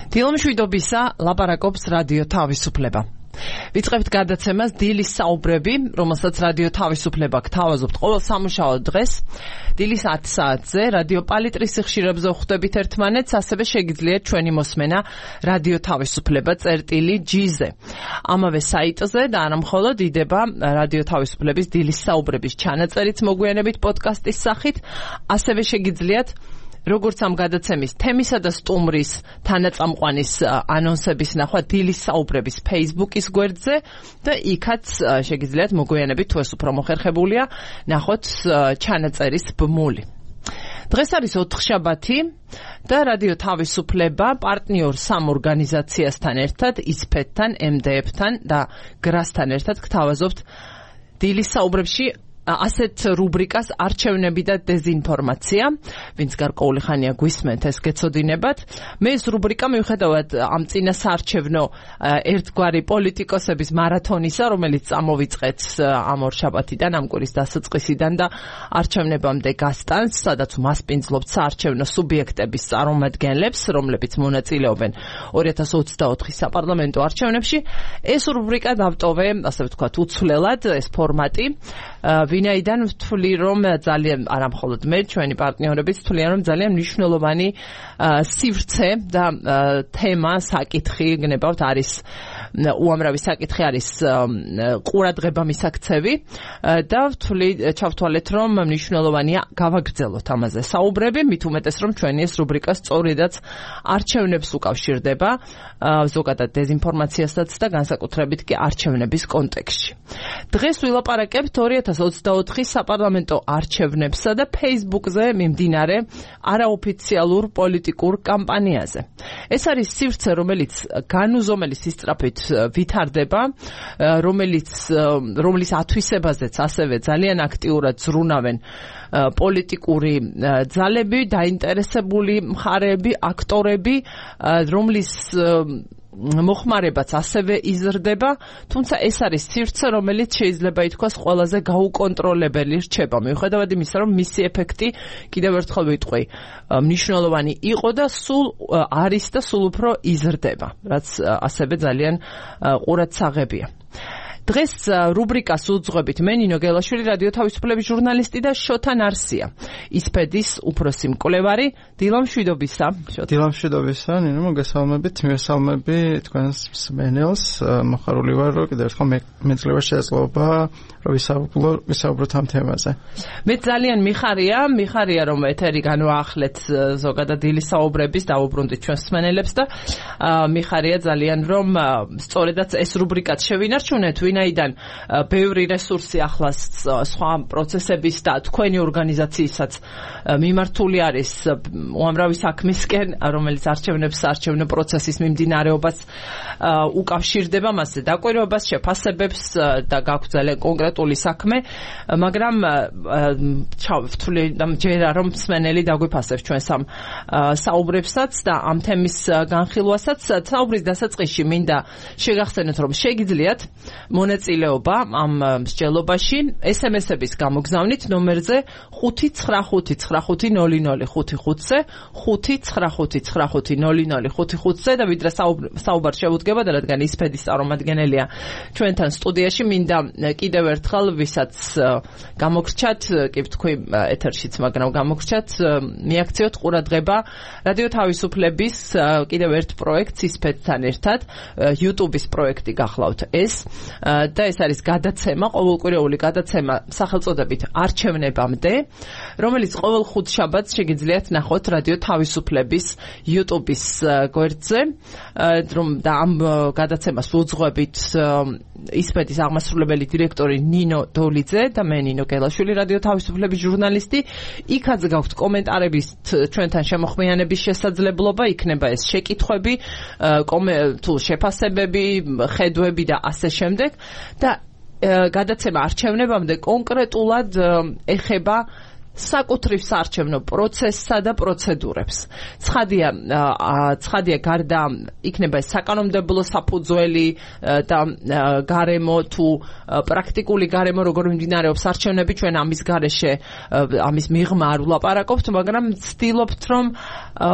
დილომშვიდობისა ლაპარაკობს რადიო თავისუფლება. ვიწყებთ გადაცემას დილის საუბრები, რომელსაც რადიო თავისუფლება გთავაზობთ ყოველ სამუშაო დღეს. დილის 10 საათზე რადიო პალიტრის სიხშირებზე ხვდებით ერთმანეთს, ასევე შეგიძლიათ ჩვენი მოსმენა რადიო თავისუფლება წერტილი.gz-ზე. ამავე საიტზე და არა მხოლოდ იდება რადიო თავისუფლების დილის საუბრების ჩანაწერიც მოგვიანებით პოდკასტის სახით, ასევე შეგიძლიათ როგორც ამ გადაცემის თემისა და სტუმრის თანაწამყვანის ანონსების ნახვა დილის საუბრების Facebook-ის გვერდზე და იქაც შეგიძლიათ მოგვიანებით თუ ეს უფრო მოხერხებულია ნახოთ ჩანაწერის ბმული. დღეს არის ოთხშაბათი და რადიო თავისუფლება პარტნიორ სამ ორგანიზაციასთან ერთად, ISPET-თან, MDF-თან და GRAS-თან ერთად გთავაზობთ დილის საუბრებში ასეთ რუბრიკას არჩევნები და დეზინფორმაცია, ვინც გარკვეული ხანია გვისმენთ ეს გეცოდინებათ. მე ეს რუბრიკა მიუხედავად ამ წინასაარჩევნო ერთგვარი პოლიტიკოსების მარათონისა, რომელიც წამოვიწყეთ ამ ორშაბათიდან, ამ კვირის დასაწყისიდან და არჩევნებამდე გასტანს, სადაც მასპინძლობთ საარჩევნო სუბიექტების წარმომადგენლებს, რომლებიც მონაწილეობენ 2024 საპარლამენტო არჩევნებში. ეს რუბრიკა დავტოვე, ასე ვთქვათ, უცვლელად, ეს ფორმატი. ვინაიდან ვთვლი, რომ ძალიან არა მხოლოდ მე, ჩვენი პარტნიორებიც ვთვლიან, რომ ძალიან მნიშვნელოვანი სივრცე და თემა, საკითხი, გნებავთ, არის უამრავი საკითხი არის ყურადღება მისაქცევი და ჩავთვალეთ, რომ მნიშვნელოვანია გავაგრძელოთ ამაზე საუბრები, მით უმეტეს, რომ ჩვენი ეს რუბრიკა სწორედაც არჩევნებს უკავშირდება, ზოგადად დეზინფორმაციასაც და განსაკუთრებით კი არჩევნების კონტექსტში. დღეს ვილაპარაკებთ 2024 საპარლამენტო არჩევნებსა და Facebook-ზე მიმდინარე არაოფიციალურ პოლიტიკურ კამპანიაზე. ეს არის სივრცე, რომელიც განუზომელი სისწრაფით ვითარდება, რომლის ათვისებაზეც ასევე ძალიან აქტიურად ზრუნავენ პოლიტიკური ძალები, დაინტერესებული მხარეები, აქტორები, რომლის მოხმარებაც ასევე იზრდება, თუმცა ეს არის სივრცე, რომელიც შეიძლება ითქვას ყველაზე გაუკონტროლებელი რჩება, მიუხედავად იმისა, რომ მისი ეფექტი, კიდევ ერთხელ ვიტყვი, მნიშვნელოვანი იყო და სულ არის და სულ უფრო იზრდება, რაც ასევე ძალიან ყურადსაღებია. დღეს რუბრიკას უძღვებით მე ნინო გელაშვილი, რადიო თავისუფლების ჟურნალისტი და შოთა ნარსია, ISPET-ის უფროსი მკვლევარი. დილამშვიდობისა. დილამშვიდობისა, ნინო, მოგესალმებით, მივესალმები თქვენს მსმენელს. მოხარული ვარ, რომ კიდევ ერთხელ მეძლევა შესაძლებლობა რომ ვისაუბროთ ამ თემაზე. მე ძალიან მიხარია, რომ ეთერი განვაახლეთ ზოგადად დილის საუბრების, დავუბრუნდით ჩვენს მსმენელებს და მიხარია ძალიან, რომ სწორედაც ეს რუბრიკაც შევინარჩუნეთ, ვინაიდან ბევრი რესურსი ახლა სხვა პროცესების და თქვენი ორგანიზაციისაც მიმართული არის უამრავი საქმისკენ, რომელიც არჩევნო პროცესის მიმდინარეობას უკავშირდება, მასზე დაკვირვებას, შეფასებებს და გაქვთ ძალიან კონკრეტული საქმე, მაგრამ ვთვლი ჯერა რომ მსმენელი დაგვიფასებს ჩვენს ამ საუბრებსაც და ამ თემის განხილვასაც. საუბრის დასაწყისში მინდა შეგახსენოთ, რომ შეგიძლიათ მონაწილეობა ამ მსჯელობაში SMS-ების გამოგზავნით ნომერზე 595500555-ზე 595500555-ზე და ვიდრე საუბარ შევუდგება და რადგან ISPET-ის წარმომადგენელია ჩვენთან სტუდიაში, მინდა კიდევ ერთხელ ვისაც გამოგრჩათ, კი ვთქვი ეთერშიც, მაგრამ გამოგრჩათ, მიაქციოთ ყურადღება რადიო თავისუფლების კიდევ ერთ პროექტს ISPET-თან ერთად, YouTube-ის პროექტი გახლავთ ეს და ეს არის გადაცემა, ყოველკვირეული გადაცემა სახელწოდებით არჩევნებამდე, რომელიც ყოველ ხუთშაბათს შეგიძლიათ ნახოთ რადიო თავისუფლების YouTube-ის გვერდზე და ამ გადაცემას უძღვებით ISPET-ის აღმასრულებელი დირექტორი ნინო დოლიძე და მე ნინო გელაშვილი, რადიო თავისუფლების ჟურნალისტი. იქაც გაქვთ კომენტარების ჩვენთან შემოხმიანების შესაძლებლობა, იქნება ეს შეკითხვები, თუ შეფასებები, ხედვები და ასე შემდეგ და გადაცემა არჩევნებამდე კონკრეტულად ეხება საკუთრივ საარჩევნო პროცესსა და პროცედურებს. ცხადია გარდა იქნება საკანონმდებლო საფუძველი და გარემო თუ პრაქტიკული გარემო როგორ მიმდინარეობს არჩევნები, ჩვენ ამის გარეშე ამის მიღმა არ ვლაპარაკობთ, მაგრამ ვცდილობთ რომ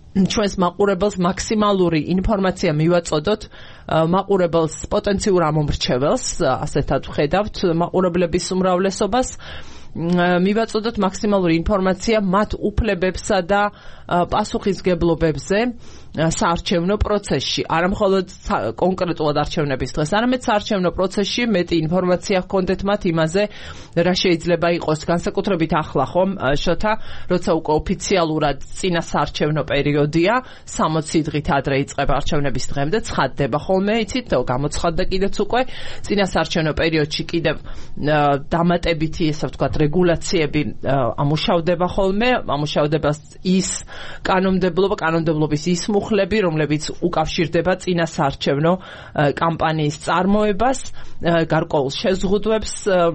ჩვენს მაყურებელს მაქსიმალური ინფორმაცია მივაწოდოთ მაყურებელს პოტენციურ ამომრჩეველს ასეთად ვხედავთ მაყურებლების უმრავლესობას მივაწოდოთ მაქსიმალური ინფორმაცია მათ უფლებებსა და პასუხისგებლობებზე საარჩევნო პროცესში არა მხოლოდ კონკრეტულად არჩევნების დღეს არამედ საარჩევნო პროცესში მეტი ინფორმაცია ჰქონდეთ მათ იმაზე რა შეიძლება იყოს განსაკუთრებით ახლა ხომ შოთა როცა უკვე ოფიციალურად წინა საარჩევნო პერიოდია 60 დღით ადრე იწყება არჩევნების დღემდე ცხადდება ხოლმე იცით გამოცხადდა კიდეც უკვე წინა საარჩევნო პერიოდში კიდევ დამატებითი ესე ვთქვათ რეგულაციები ამუშავდება ხოლმე ამუშავდება ის კანონმდებლობის ის მუხლები, რომლებიც უკავშირდება წინა საარჩევნო კამპანიის წარმოებას, გარკვეულ შეზღუდვებს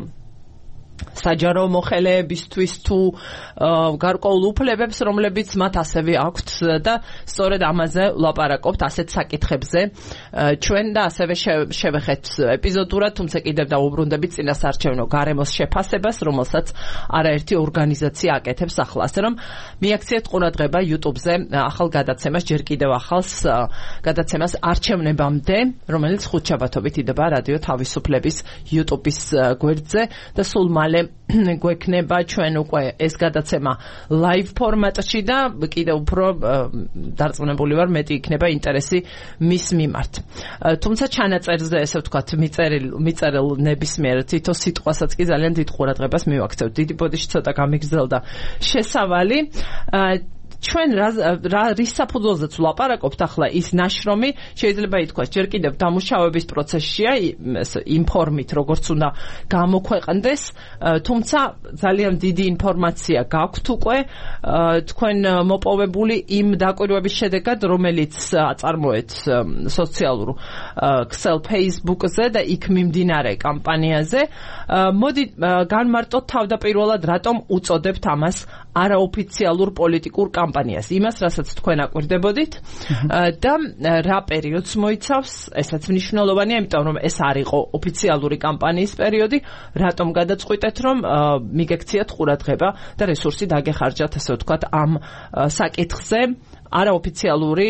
საჯარო მოხელეებისთვის თუ გარკვეულ უფლებებს, რომლებიც მათ ასევე აქვთ და სწორედ ამაზე ვლაპარაკობთ ასეთ საკითხებზე ჩვენ და ასევე შევეხეთ ეპიზოდურად, თუმცა კიდევ დავუბრუნდებით წინასაარჩევნო გარემოს შეფასებას, რომელსაც არაერთი ორგანიზაცია აკეთებს ახლა, ასე რომ მიაქციეთ ყურადღება YouTube-ზე ახალ გადაცემას, ჯერ კიდევ ახალს გადაცემას არჩევნებამდე, რომელიც ხუთშაბათობით იდება რადიო თავისუფლების YouTube-ის გვერდზე და სულ მალე გვექნება ჩვენ უკვე ეს გადაცემა live ფორმატში და კიდევ უფრო დარწმუნებული ვარ მეტი იქნება ინტერესი მის მიმართ. თუმცა ჩანაწერზე ესე ვთქვათ მიწერილ ნებისმიერ თითო სიტყვასაც კი ძალიან დიდ ყურადღებას მივაქცევთ. დიდი ბოდიში ცოტა გამიგრძელდა შესავალი. ჩვენ რის საფუძველზეც ვლაპარაკობთ ახლა ის ნაშრომი შეიძლება ითქვას ჯერ კიდევ დამუშავების პროცესშია იმ ფორმით როგორც უნდა გამოქვეყნდეს თუმცა ძალიან დიდი ინფორმაცია გაქვთ უკვე თქვენ მოპოვებული იმ დაკვირვების შედეგად რომელიც აწარმოეთ სოციალურ ქსელ Facebook-ზე და იქ მიმდინარე კამპანიაზე მოდი განმარტოთ თავდაპირველად რატომ უწოდებთ ამას არაოფიციალურ პოლიტიკურ კამპანიას იმას რასაც თქვენ აკვირდებოდით და რა პერიოდს მოიცავს ესაც მნიშვნელოვანია იმიტომ რომ ეს არ იყო ოფიციალური კამპანიის პერიოდი რატომ გადაწყვიტეთ რომ მიგექციათ ყურადღება და რესურსი დაგეხარჯათ ასე ვთქვათ ამ საკითხზე არაოფიციალური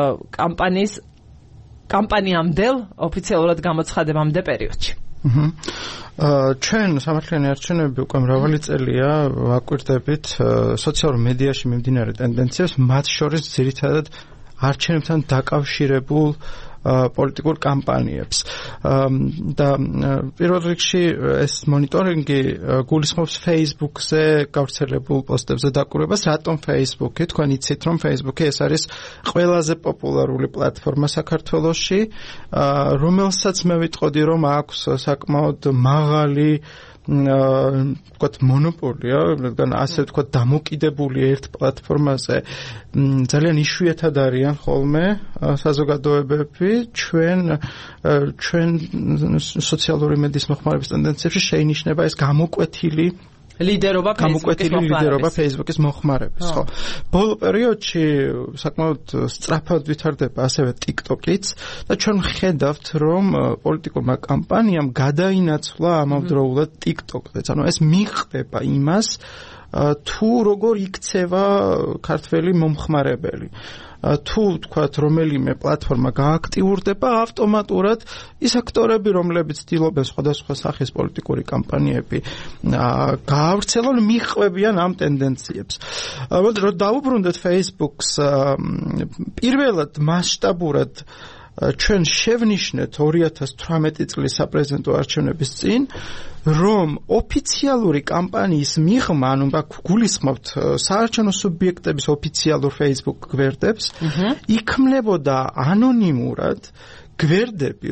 კამპანიამდელ ოფიციალურად გამოცხადებამდე პერიოდში ჩვენ სამართლიანი არჩევნები უკვე მრავალი წელია ვაკვირდებით სოციალურ მედიაში მიმდინარე ტენდენციებს, მათ შორის ძირითადად არჩევნებთან დაკავშირებულ პოლიტიკურ კამპანიებს. და პირველ რიგში ეს მონიტორინგი გულისხმობს Facebook-ზე გავრცელებულ პოსტებზე დაკვირვებას, რატომ Facebook-ი? თქვენ იცით, რომ Facebook-ი ეს არის ყველაზე პოპულარული პლატფორმა საქართველოში, რომელსაც მე ვიტყოდი, რომ აქვს საკმაოდ მაღალი ვთქვათ მონოპოლია, რადგან ასე ვთქვათ დამოკიდებული ერთ პლატფორმაზე ძალიან იშვიათად არიან ხოლმე საზოგადოებები ჩვენ სოციალური მედიის მოხმარების ტენდენციებში შეინიშნება ეს გამოკვეთილი ლიდერობა Facebook-ის მოხმარების, ხო. ბოლო პერიოდში საკმაოდ სწრაფად ვითარდება ასევე TikTok-იც და ჩვენ ხედავთ, რომ პოლიტიკურმა კამპანიამ გადაინაცვლა ამავდროულად TikTok-ზე. ანუ ეს მიხვდება იმას, თუ როგორ იქცევა ქართველი მომხმარებელი. თუ თქვათ რომელიმე პლატფორმა გააქტიურდება ავტომატურად ის აქტორები რომლებიც ცდილობენ სხვადასხვა სახის პოლიტიკური კამპანიები გაავრცელონ მიხვებიან ამ ტენდენციებს. რომ დავუბრუნდეთ Facebook-ს პირველად მასშტაბურად ჩვენ შევნიშნეთ 2018 წლის საპრეზიდენტო არჩევნების წინ რომ ოფიციალური კამპანიის მიღმა, ანუ გულისხმობთ საარჩევნო სუბიექტების ოფიციალურ Facebook გვერდებს, იქმნებოდა ანონიმურად გვერდები,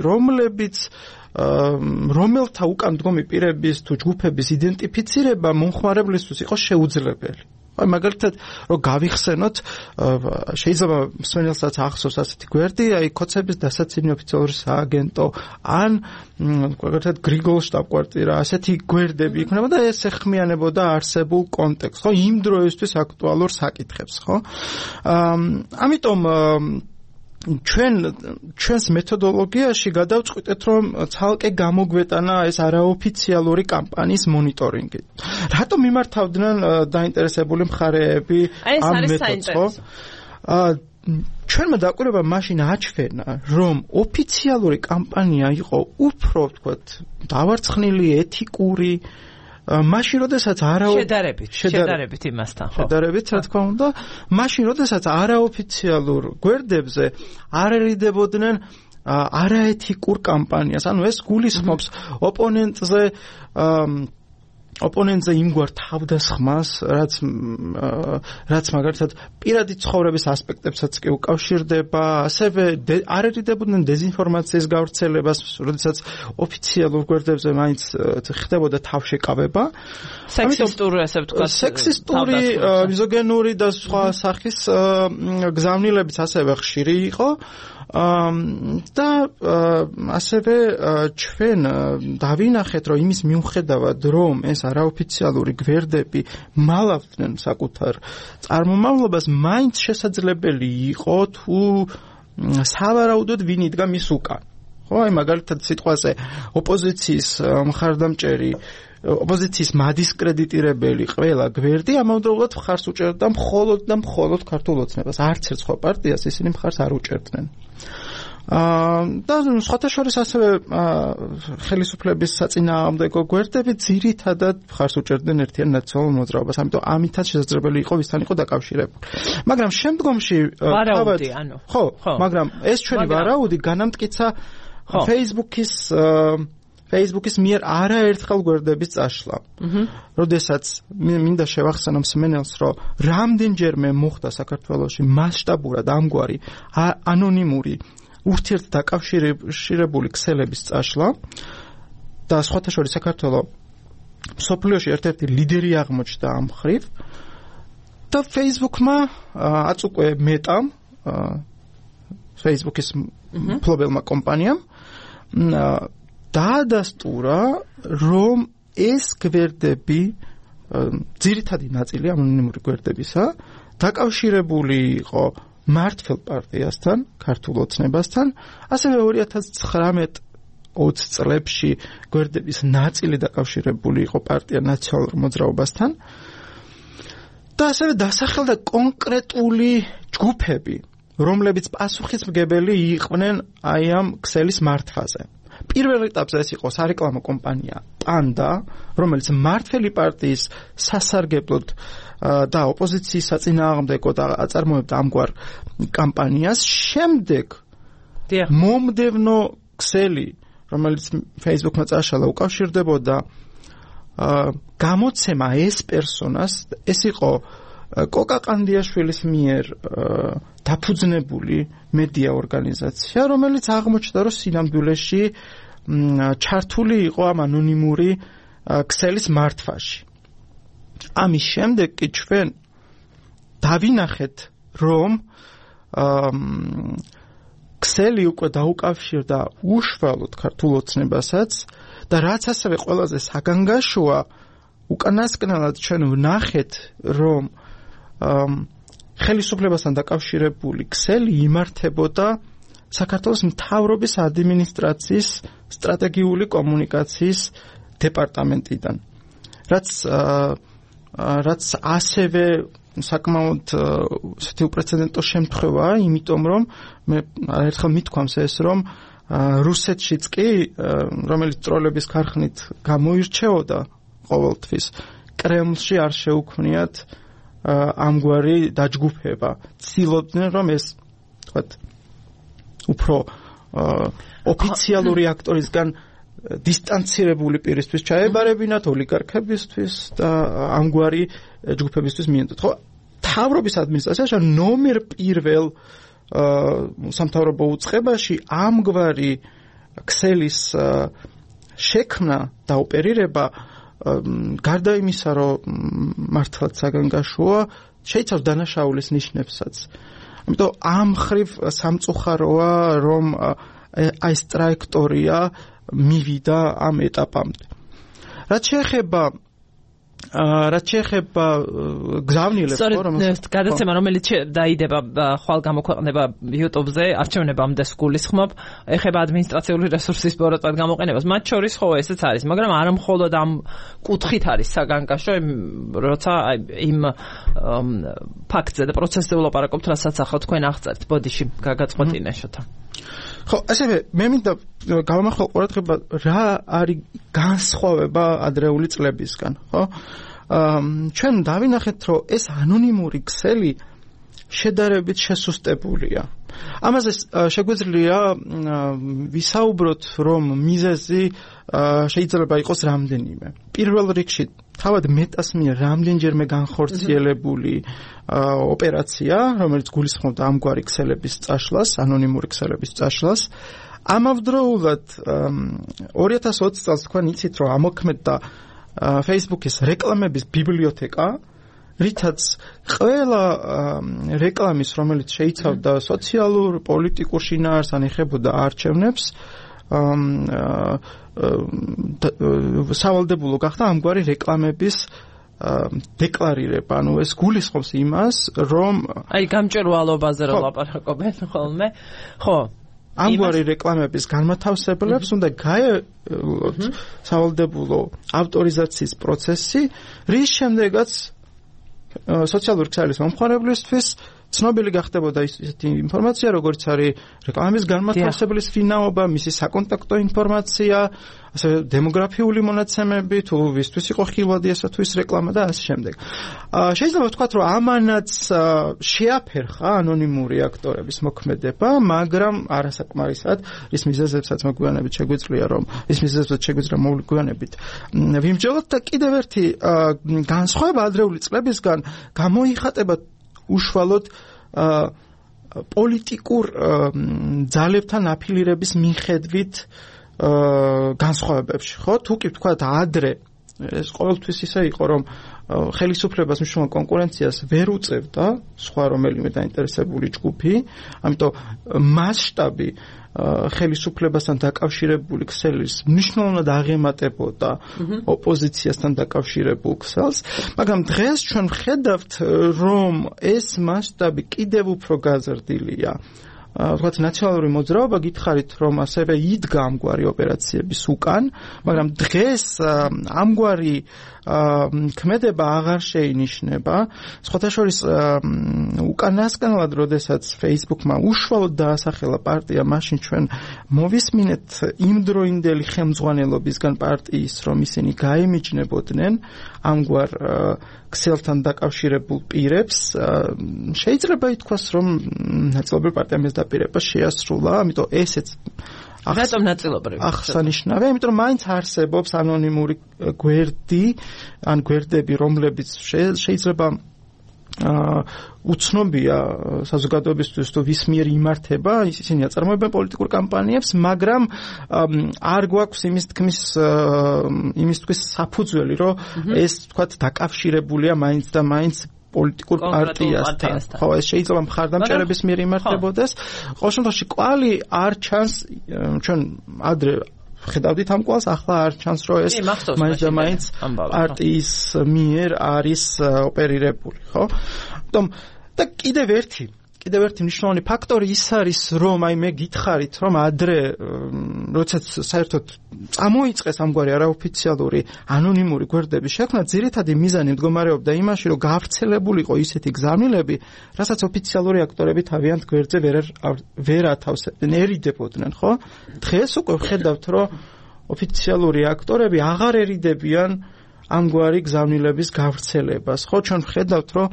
რომელთა უკან დგომი პირების თუ ჯგუფების იდენტიფიცირება მომხმარებლისთვის იყო შეუძლებელი. აი მაგალითად რომ გავიხსენოთ შეიძლება მსმენელსაც ახსოვს ასეთი გვერდი აი კოცების დასაცინი ოფიციალური სააგენტო ან მაგალითად გრიგოლ შტაბ-კვარტირა ასეთი გვერდები იქნება და ეს ეხმიანებოდა არსებულ კონტექსტს ხო იმ დროისთვის აქტუალურ საკითხებს ხო ამიტომ ჩვენს მეთოდოლოგიაში გადავწყვიტეთ რომ ცალკე გამოგვეტანა ეს არაოფიციალური კამპანიის მონიტორინგი. რატომ მიმართავდნენ დაინტერესებული მხარეები ამ მეთოდს? ჩვენმა დაკვირვება მაშინ აჩვენა, რომ ოფიციალური კამპანია იყო უფრო, ვთქვათ, დავარცხნილი, ეთიკური, მაშინ როდესაც შედარებით იმასთან, ხო. შედარებით, რა თქმა უნდა, მაშინ როდესაც არაოფიციალურ გვერდებზე არ ერიდებოდნენ არაეთიკურ კამპანიას, ანუ ეს გულისხმობს ოპონენტზე იმგვარ თავდასხმას, რაც მაგალითად პირადი ცხოვრების ასპექტებსაც კი უკავშირდება, ასევე არ ერიდებოდნენ დეზინფორმაციის გავრცელებას, როდესაც ოფიციალურ გვერდებზე მაინც ხდებოდა თავშეკავება. სექსისტური, მიზოგენური და სხვა სახის გზავნილებიც ასევე ხშირი იყო. და ასევე ჩვენ დავინახეთ, რომ იმის მიუხედავად, რომ ეს არაოფიციალური გვერდები მალავდნენ საკუთარ წარმომავლობას, მაინც შესაძლებელი იყო თუ სავარაუდოდ ვინ იდგა მის უკან. ხო, აი მაგალითად სიტყვაზე ოპოზიციის მხარდამჭერი ოპოზიციის მადისკრედიტირებელი ყველა გვერდი ამავდროულად მხარს უჭერდა მხოლოდ ქართულ ოცნებას. არც ერთ სხვა პარტიას ისინი მხარს არ უჭერდნენ. და სხვათა შორის ასევე ხელისუფლების საწინააღმდეგო გვერდები ძირითადად მხარს უჭერდნენ ერთიან ნაციონალურ მოძრაობას, ამიტომ ამითაც შესაძლებელი იყო ვისთან იყო დაკავშირებული. მაგრამ შემდგომში ხო, მაგრამ ეს ჩვენი ვარაუდი განამტკიცა Facebook-ის მიერ არაერთხელ გვერდების წაშლა. როდესაც მინდა შევახსენო მსმენელს, რომ რამდენჯერმე მოხდა საქართველოში მასშტაბურად ამგვარი ანონიმური ურთიერთდაკავშირებული ქსელების წაშლა და სხვათა შორის საქართველოს მსოფლიოში ერთ-ერთი ლიდერი აღმოჩნდა ამ მხრივ და Facebook-მა აწუყვე მეტამ Facebook-ის მფლობელმა კომპანიამ დაადასტურა, რომ ეს გვერდები ძირითადი ნაწილი ანონიმური გვერდებისა დაკავშირებული იყო მართლ პარტიასთან, ქართულ ოცნებასთან, ასევე 2019-20 წლებში გვერდების ნაწილი დაკავშირებული იყო პარტია ნაციონალურ მოძრაობასთან და ასევე დასახელდა კონკრეტული ჯგუფები, რომლებიც პასუხისმგებელი იყვნენ აი ამ ქსელის მართვაზე. პირველ ეტაპზე ეს იყო სარეკლამო კომპანია პანდა, რომელიც მართლი პარტიის სასარგებლოდ და ოპოზიციის საწინააღმდეგო და აწარმოებდა ამგვარ კამპანიას. შემდეგ მომდევნო ქსელი, რომელიც Facebook-მა წაშალა, უკავშირდებოდა გამოცემა ეს პერსონას, ეს იყო კოკა ყანდიაშვილის მიერ დაფუძნებული მედია ორგანიზაცია, რომელიც აღმოჩნდა, რომ სინამდვილეში ჩართული იყო ამ ანონიმური ქსელის მართვაში. ამის შემდეგ კი ჩვენ დავინახეთ, რომ ქსელი უკვე დაუკავშირდა უშუალოდ ქართულ ოცნებასაც და რაც ასევე ყველაზე საგანგაშოა, უკანასკნელად ჩვენ ვნახეთ, რომ ხელისუფლებასთან დაკავშირებული ქსელი იმართებოდა საქართველოს მთავრობის ადმინისტრაციის სტრატეგიული კომუნიკაციის დეპარტამენტიდან. რაც ასევე საკმაოდ ისეთი უპრეცედენტო შემთხვევაა, იმიტომ რომ მე ერთხელ მithქვამს ეს, რომ რუსეთშიც კი, რომელიც ტროლების ქარხნით გამოირჩეოდა ყოველთვის, კრემლში არ შეუქმნიათ ამგვარი დაჯგუფება. ცდილობდნენ, რომ ეს, თქვათ, უფრო ოფიციალური აქტორისგან დისტანცირებული პირისთვის ჩაებარებინათ, ოლიგარქებისთვის და ამგვარი ჯგუფებისთვის მიენდოთ. ხო, მთავრობის ადმინისტრაციაში ნომერ პირველ სამთავრობო უწყებაში ამგვარი ქსელის შექმნა და ოპერირება გარდა იმისა, რომ მართლაც საგანგაშოა, შეიცავს დანაშაულის ნიშნებსაც. ამიტომ ამ ხრივ სამწუხაროა, რომ აი ეს ტრაექტორია მივიდა ამ ეტაპამდე. რაც შეეხება რაც შეეხება გზავნილებს, რომელიც გადაცემა რომელიც დაიდება ხვალ გამოქვეყნება YouTube-ზე, არჩევნებამდე გულისხმობ, ეხება ადმინისტრაციული რესურსის პოროტად გამოყენებას. მათ შორის ხო ესეც არის, მაგრამ არა მხოლოდ ამ კუთხით არის საგანგაშო, როცა იმ ფაქტზე და პროცესზე ვლაპარაკობთ, რასაც ახლა თქვენ აღწერთ ბოდიში გაგაწყვეტინე შოთა. ხო, ასევე მე მინდა გავამახვილო ყურადღება რა არის განსხვავება ადრეული წლებისგან, ხო? ჩვენ დავინახეთ, რომ ეს ანონიმური ქსელი შედარებით შესუსტებულია. ამაზე შეგვიძლია ვისაუბროთ, რომ მიზეზი შეიძლება იყოს რამდენიმე. პირველ რიგში თავად მეტას მიერ რამდენჯერმე განხორციელებული ოპერაცია, რომელიც გულისხმობდა ამგვარი ქსელების წაშლას, ანონიმური ქსელების წაშლას. ამავდროულად 2020 წელს თქვენ იცით, რომ ამოქმედდა Facebook-ის რეკლამების ბიბლიოთეკა, რითაც ყველა რეკლამის, რომელიც შეიცავდა სოციალურ, პოლიტიკურ შინაარსს ან ეხებოდა არჩევნებს, სავალდებულო გახდა ამგვარი რეკლამების დეკლარირება. ანუ ეს გულისხმობს იმას, რომ აი გამჭვირვალობაზე რომ ლაპარაკობენ ხოლმე. ხო. ამგვარი რეკლამების განმათავსებლებს უნდა გაევლოთ სავალდებულო ავტორიზაციის პროცესი, რის შემდეგაც სოციალური ქსელის მომხმარებლისთვის ცნობილი გახდებოდა ისეთი ინფორმაცია, როგორც არის რეკლამის განმათავსებლის ვინაობა, მისი საკონტაქტო ინფორმაცია, ასევე დემოგრაფიული მონაცემები, თუ ვისთვის იყო ხილვადი ესა თუ ის რეკლამა და ასე შემდეგ. შეიძლება ვთქვათ, რომ ამანაც შეაფერხა ანონიმური აქტორების მოქმედება, მაგრამ არასაკმარისად ის მიზეზებსაც მოგვიანებით შეგვიძლია, რომ ის მიზეზებსაც შეგვიძლია მოგვიანებით ვიმსჯელოთ და კიდევ ერთი განსხვავება ადრეული წლებისგან გამოიხატება უშუალოდ პოლიტიკურ ძალებთან აფილირების მიხედვით განსხვავებებში, ხო? თუ კი ვთქვათ ადრე ეს ყოველთვის ისე იყო, რომ ხელისუფლებას მნიშვნელოვან კონკურენციას ვერ უწევდა სხვა რომელიმე დაინტერესებული ჯგუფი, ამიტომ მასშტაბი ხელისუფლებასთან დაკავშირებული ქსელის მნიშვნელოვნად აღემატებოდა ოპოზიციასთან დაკავშირებულ ქსელს, მაგრამ დღეს ჩვენ ვხედავთ, რომ ეს მასშტაბი კიდევ უფრო გაზრდილია. ვთქვათ, ნაციონალური მოძრაობა გითხარით, რომ ასევე იდგა ამგვარი ოპერაციების უკან, მაგრამ დღეს ამგვარი ქმედება აღარ შეინიშნება. სხვათაშორის უკანასკნელად, როდესაც Facebook-მა უშუალოდ დაასახელა პარტია, მაშინ ჩვენ მოვისმინეთ იმდროინდელი ხელმძღვანელობისგან პარტიის, რომ ისინი გაემიჯნებოდნენ ამგვარ ქსელთან დაკავშირებულ პირებს. შეიძლება ითქვას, რომ ნაწილობრივ პარტიამ ეს დაპირება შეასრულა, ამიტომ ესეც რატომ ნაწილობრივ? აღსანიშნავია, იმიტომ რომ მაინც არსებობს ანონიმური გვერდი, ან გვერდები, რომლებიც შეიძლება უცნობია საზოგადოებისთვის, თუ ვის მიერ იმართება, ისინი აწარმოებენ პოლიტიკურ კამპანიებს, მაგრამ არ გვაქვს იმის თქვის საფუძველი, რომ ეს თქვათ დაკავშირებულია მაინც და მაინც პოლიტიკურ პარტიასთან. ხო, ეს შეიძლება მხარდამჭერების მიერ იმართებოდეს. ყოველ შემთხვევაში კვალი არ ჩანს, ჩვენ ადრე ხედავდით ამ კვალს, ახლა არ ჩანს, რომ ეს მაინც და მაინც პარტიის მიერ არის ოპერირებული, ხო? და კიდევ ერთი მნიშვნელოვანი ფაქტორი ის არის, რომ აი მე გითხარით, რომ ადრე როდესაც საერთოდ წამოიწყეს ამგვარი არაოფიციალური ანონიმური გვერდების შექმნა, ძირითადი მიზანი მდგომარეობდა იმაში, რომ გავრცელებულიყო ისეთი გზავნილები, რასაც ოფიციალური აქტორები თავიანთ გვერდზე ვერ ათავსებდნენ, ერიდებოდნენ, ხო? დღეს უკვე ვხედავთ, რომ ოფიციალური აქტორები აღარერიდებიან ამგვარი გზავნილების გავრცელებას, ხო? ჩვენ ვხედავთ, რომ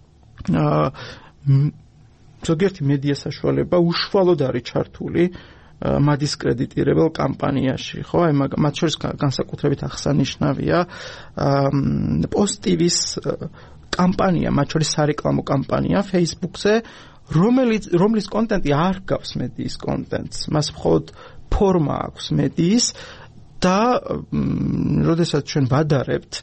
ზოგიერთი მედია საშუალება უშუალოდ არის ჩართული მადისკრედიტირებელ კამპანიაში, ხო? აი მათ შორის განსაკუთრებით აღსანიშნავია პოსტივის კამპანია, მათ შორის სარეკლამო კამპანია Facebook-ზე, რომლის კონტენტი არ გავს მედიის კონტენტს, მას მხოლოდ ფორმა აქვს მედიის და როდესაც ჩვენ ვადარებთ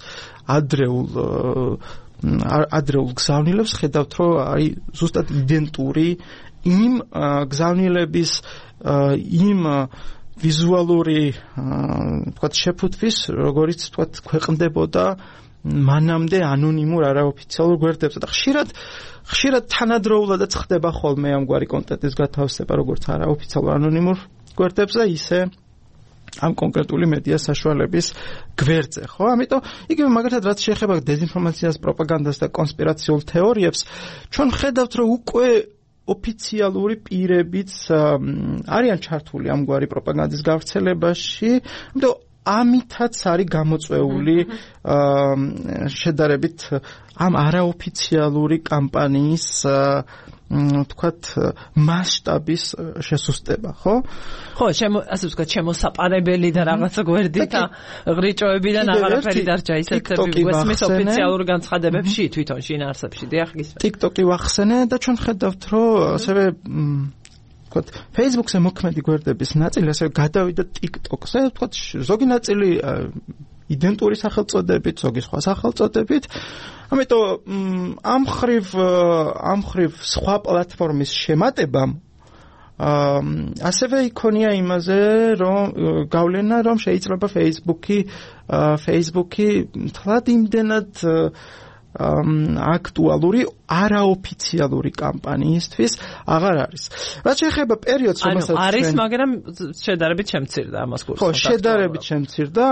ადრეულ გზავნილებს, ხედავთ, რომ არის ზუსტად იდენტური იმ გზავნილების იმ ვიზუალური თქვათ შეფუთვის, როგორც თქვათ ქვეყნდებოდა მანამდე ანონიმურ არაოფიციალურ გვერდებზე და ხშირად თანადროულადაც ხდება ხოლმე ამგვარი კონტენტის გათავისება როგორც არაოფიციალურ ანონიმურ გვერდებზე, ისე ამ კონკრეტული მედია საშუალების გვერდზე, ხო? ამიტომ იგივე მაგალითად რაც შეეხება დეзინფორმაციას, პროპაგანდას და კონსპირაციულ თეორიებს, ჩვენ ხედავთ, რომ უკვე ოფიციალური პირებიც არიან ჩართული ამგვარი პროპაგანდის გავრცელებაში, ამიტომ ამითაც არის გამოწვეული შედარებით ამ არაოფიციალური კამპანიის თქვათ მასშტაბის შესუსტება, ხო? ხო, ასე ვთქვათ, შემოსაპარებელი და რაღაც გვერდით ღრიჭოებიდან აღარაფერი დარჩა ისეთები გვესმის ოფიციალურ განცხადებებში თვითონ შინაარსებში, დიახ, გისმენთ. TikTok-ი ვახსენე და ჩვენ ხედავთ, რომ ასევე თქვათ Facebook-ზე მოქმედი გვერდების ნაწილი ასევე გადავიდა TikTok-ზე, თქვათ ზოგი ნაწილი იდენტური სახელწოდებით, ზოგი სხვა სახელწოდებით. ამიტომ ამ ხრივ სხვა პლატფორმის შემატებამ ასევე იქონია იმაზე, რომ გავლენა, რომ შეიძლება Facebook-ი თლად იმდენად აქტუალური არაოფიციალური კამპანიისთვის აღარ არის. რაც შეეხება პერიოდს, რომელსაც არის, მაგრამ შედარებით შემცირდა ამას კურსს. ხო, შედარებით შემცირდა.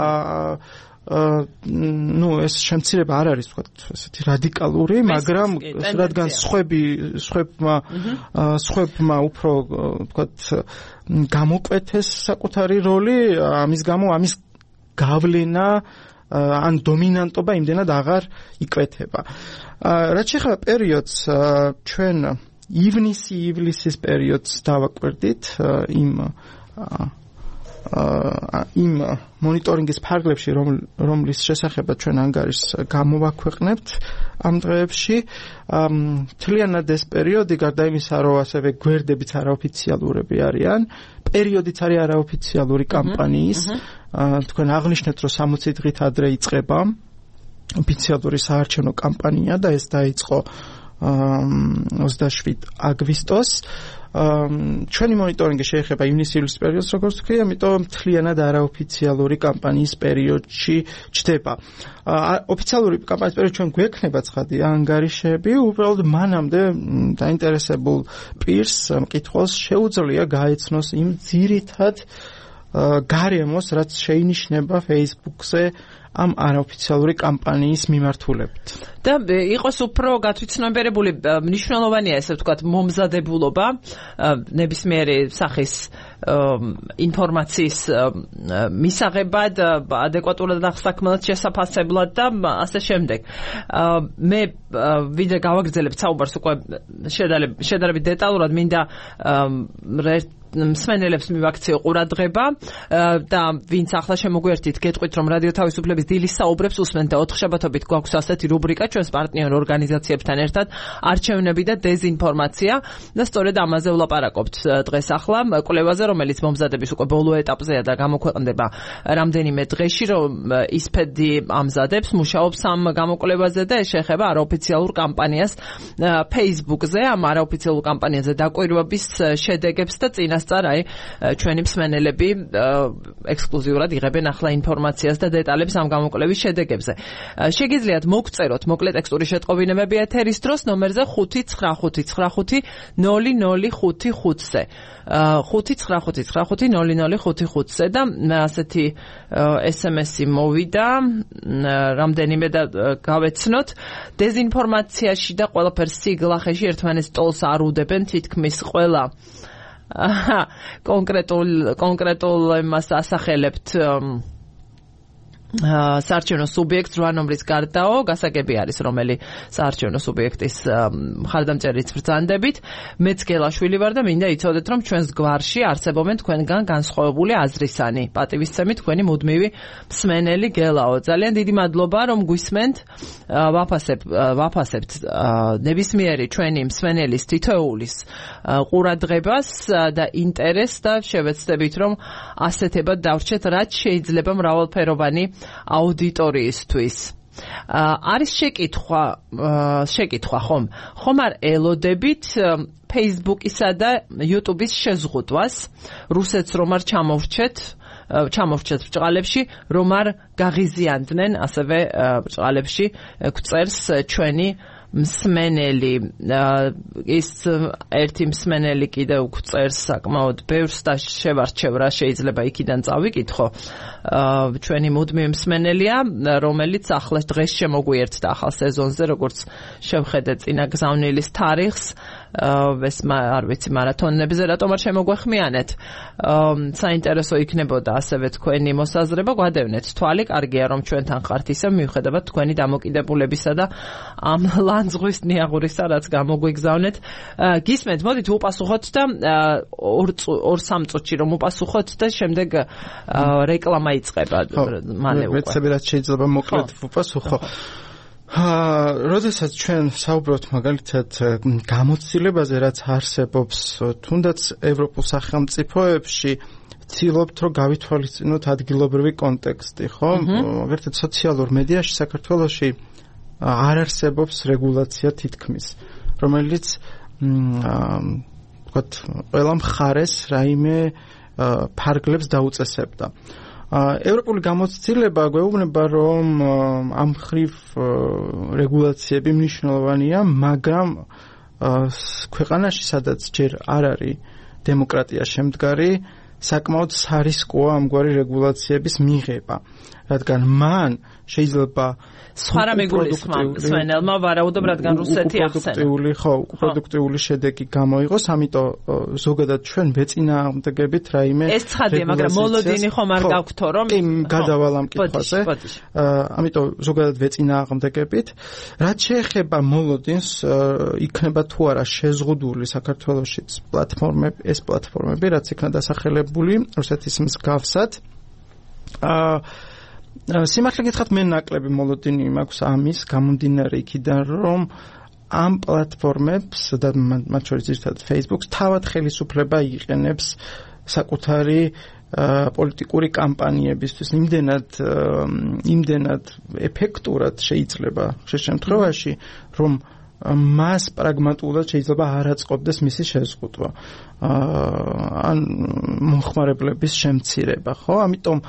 ეს შემცირება არ არის, თქვათ, ესეთი რადიკალური, მაგრამ რადგან სხვებმა უფრო, თქვათ, გამოკვეთეს საკუთარი როლი, ამის გამო ამის გავლენა ან დომინანტობა იმდენად აღარ იკვეთება. რაც შეეხება პერიოდს, ჩვენ ივნისის პერიოდს დავაკვირდით იმ მონიტორინგის ფარგლებში, რომლის შესახებაც ჩვენ ანგარიშს გამოვაქვეყნებთ ამ დღეებში, მთლიანად ეს პერიოდი, გარდა იმისა, რომ ასევე გვერდებიც არაოფიციალურები არიან, პერიოდიც არის არაოფიციალური კამპანიის. თქვენ აღნიშნეთ, რომ 60 დღით ადრე იწყება ოფიციალური საარჩევნო კამპანია და ეს დაიწყო 27 აგვისტოს. ჩვენი მონიტორინგი შეეხება ივნისის პერიოდს, როგორც ვთქვი, ამიტომ მთლიანად არაოფიციალური კამპანიის პერიოდში ჩდება. ოფიციალური კამპანიის პერიოდში ჩვენ გვექნება ცხადი ანგარიშები, უბრალოდ მანამდე დაინტერესებულ პირს მკითხველს შეუძლია გაეცნოს იმ ძირითად გარემოს, რაც შეინიშნება Facebook-ზე ამ არაოფიციალური კამპანიის მიმართულებით. და იყოს უფრო გათვითცნობიერებული, მნიშვნელოვანია ესე ვთქვათ, მომზადებულობა ნებისმიერი სახის ინფორმაციის მისაღებად, ადეკვატურად და საქმელად შესაფასებლად და ასე შემდეგ. მე ვიდრე გავაგრძელებთ საუბარს უკვე შედარებით დეტალურად, მინდა მსმენელებს მივაქციო ყურადღება და ვინც ახლა შემოგვერთით, გეტყვით, რომ რადიო თავისუფლების დილის საუბრებს უსმენთ და 4 შაბათობით გვაქვს ასეთი რუბრიკა ჩვენს პარტნიორ ორგანიზაციებთან ერთად, არჩევნები და დეзინფორმაცია და სწორედ ამაზე ვლაპარაკობთ დღეს ახლა კვლევაზე, რომელიც მომზადების უკვე ბოლო ეტაპზეა და გამოქვეყნდება რამდენიმე დღეში, რომ ისფედი ამზადებს, მუშაობს ამ გამოკვლევაზე და ეს შეეხება არაოფიციალურ კამპანიას Facebook-ზე, ამ არაოფიციალურ კამპანიაზე დაკვირვების შედეგებს და წინასწარ ჩვენი მსმენელები ექსკლუზიურად იღებენ ახლა ინფორმაციას და დეტალებს ამ გამოკვლევის შედეგებზე. შეგიძლიათ მოგწეროთ მოკლე ტექსტური შეტყობინებები ეთერის დროს ნომერზე 595500555-ზე. 595500555-ზე და ასეთი SMS-ი მოვიდა, რამდენიმე და გავეცნოთ. დეзინფორმაციაში და ყველაფერს სიგლახეში ერთმანეთს ტოლს არ უდებენ, თითქმის ყველა კონკრეტულ იმას ასახელებთ საარჩევნო სუბიექტს 8 ნომრის გარდაო, გასაგები არის რომელი საარჩევნო სუბიექტის მხარდამჭერით ბრძანდებით. მეც გელაშვილი ვარ და მინდა იცოდეთ, რომ ჩვენს გვარში არსებობენ თქვენგან განსხვავებული აზრისანი. პატივისცემი თქვენი მუდმივი მსმენელი გელაო. ძალიან დიდი მადლობა, რომ გვისმენთ. ვაფასებთ ნებისმიერი ჩვენი მსმენელის თითოეულის ყურადღებას და ინტერესს და შევეცდებით, რომ ასეთებად დავრჩეთ, რაც შეიძლება მრავალფეროვანი აუდიტორიისთვის. არის შეკითხვა ხომ არ ელოდებით Facebook-ისა და YouTube-ის შეზღუდვას, რუსეთს რომ არ ჩამოვრჩეთ, ჩამოვრჩეთ ბრჭყალებში, რომ არ გაღიზიანდნენ ასევე ბრჭყალებში გვწერს ჩვენი მსმენელი ის ერთი მსმენელი კიდევ გვწერს საკმაოდ ბევრს და შევარჩევ რა შეიძლება იქიდან წავიკითხო ჩვენი მუდმივი მსმენელია რომელიც ახლა დღეს შემოგვიერთდა ახალ სეზონზე როგორც შევხედეთ წინაგზავნილის თარიღს ეს არ ვიცი მარათონებზე რატომ არ შემოგვეხმიანეთ საინტერესო იქნებოდა ასევე თქვენი მოსაზრება გვადევნეთ თვალი კარგია რომ ჩვენთან ხართ ისე მიუხედავად თქვენი დამოკიდებულებისა და ამ ლანძღვის ნიაღურისა რაც გამოგვიგზავნეთ გისმენთ მოდით უპასუხოთ და 2-3 წუთში რომ უპასუხოთ და შემდეგ რეკლამა იწყება მალე უკვე მეცები რაც შეიძლება მოკლედ ვუპასუხო როდესაც ჩვენ საუბრობთ მაგალითად გამოცდილებაზე რაც არსებობს თუნდაც ევროპულ სახელმწიფოებში ვცდილობთ რომ გავითვალისწინოთ ადგილობრივი კონტექსტი ხო მაგალითად სოციალურ მედიაში საქართველოში არ არსებობს რეგულაცია თითქმის რომელიც ვთქვათ ყველა მხარეს რაიმე ფარგლებს დაუწესებდა ევროპული გამოცდილება გვეუბნება რომ ამ ხრივ რეგულაციები მნიშვნელოვანია მაგრამ ქვეყანაში სადაც ჯერ არ არის დემოკრატია შემდგარი საკმაოდ სარისკოა ამგვარი რეგულაციების მიღება რადგან მან შეიძლება სხვა რამე გულისხმობს სვენელმა ვარაუდობ რადგან რუსეთი ახსენა პროდუქტიული შედეგი გამოიღოს ამიტომ ზოგადად ჩვენ ვეწინააღმდეგებით რაიმე ეს ცხადია მაგრამ მოლოდინი ხომ არ გაგვთო რომ გადავალ ამ კითხვაზე ამიტომ ზოგადად ვეწინააღმდეგებით რაც შეეხება მოლოდინს იქნება თუ არა შეზღუდული საქართველოშიც პლატფორმები რაც იქნა დასახელებული რუსეთის მსგავსად სიმართლე გითხრათ მე ნაკლები მოლოდინი მაქვს ამის გამომდინარე იქიდან რომ ამ პლატფორმებს და მათ შორის ერთად Facebook-ს თავად ხელისუფლება იყენებს საკუთარი პოლიტიკური კამპანიებისთვის იმდენად ეფექტურად შეიძლება ხშირ შემთხვევაში რომ მას პრაგმატულად შეიძლება არ აწყობდეს მისი შეზღუდვა ან მომხმარებლების შემცირება ხო ამიტომ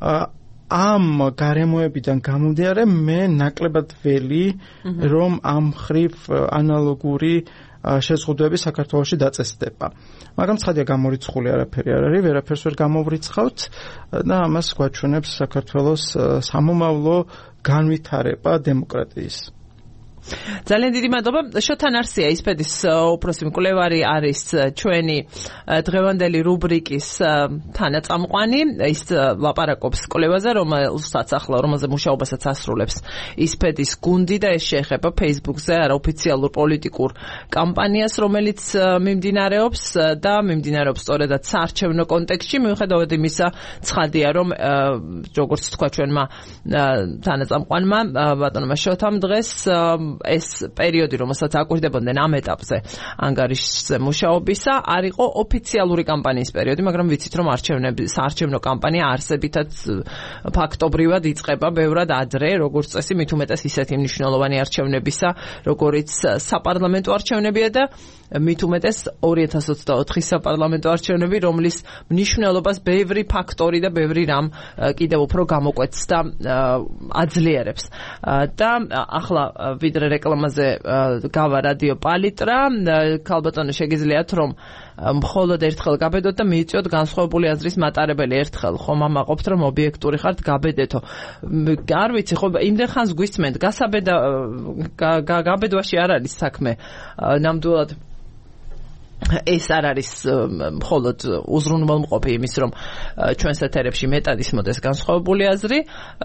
ამ გარემოებიდან გამომდინარე მე ნაკლებად ველი რომ ამ ხრივ ანალოგური შეზღუდვები საქართველოში დაწესდება მაგრამ ცხადია გამორიცხული არაფერი არ არის ვერაფერს ვერ გამოვრიცხავთ და ამას გვაჩვენებს საქართველოს სამომავლო განვითარება დემოკრატიის ძალიან დიდი მადლობა შოთან არსია ისპედის უფროსი მკვლევარი არის ჩვენი დღევანდელი რუბრიკის თანაწამყვანი ის ლაპარაკობს კვლევაზე რომელსაც ახლა რომელზე მუშაობასაც ასრულებს ისპედის გუნდი და ეს შეეხება Facebook-ზე არაოფიციალურ პოლიტიკურ კამპანიას რომელიც მიმდინარეობს და მიმდინარეობს სწორედაც საარჩევნო კონტექსტში მიუხედავად იმისა ცხადია რომ როგორც თქვა ჩვენმა თანაწამყვანმა ბატონმა შოთამ დღეს ეს პერიოდი რომელსაც აკვირდებოდნენ ამ ეტაპზე ანგარიშზე მუშაობისა არ იყო ოფიციალური კამპანიის პერიოდი მაგრამ ვიცით რომ საარჩევნო კამპანია არსებითაც ფაქტობრივად იწყება ბევრად ადრე როგორც წესი მით უმეტეს ისეთი მნიშვნელოვანი არჩევნებისა როგორიც საპარლამენტო არჩევნებია და მით უმეტეს 2024 საპარლამენტო არჩევნები რომლის მნიშვნელობას ბევრი ფაქტორი და ბევრი რამ კიდევ უფრო გამოკვეთს და აძლიერებს და ახლა ვიდრე რეკლამაზე გავა რადიო პალიტრა ქალბატონო შეგიძლიათ რომ მხოლოდ ერთხელ გაბედოთ და მიიწვიოთ განსხვავებული აზრის მატარებელი ერთხელ ხომ ამაყოფთ რომ ობიექტური ხართ გაბედეთო არ ვიცი ხო იმდენ ხანს გვისმენთ გაბედვაში არ არის საქმე ნამდვილად ეს არ არის მხოლოდ უზრუნველმყოფი იმის რომ ჩვენს ეთერებში მეტად ისმოდეს განსხვავებული აზრი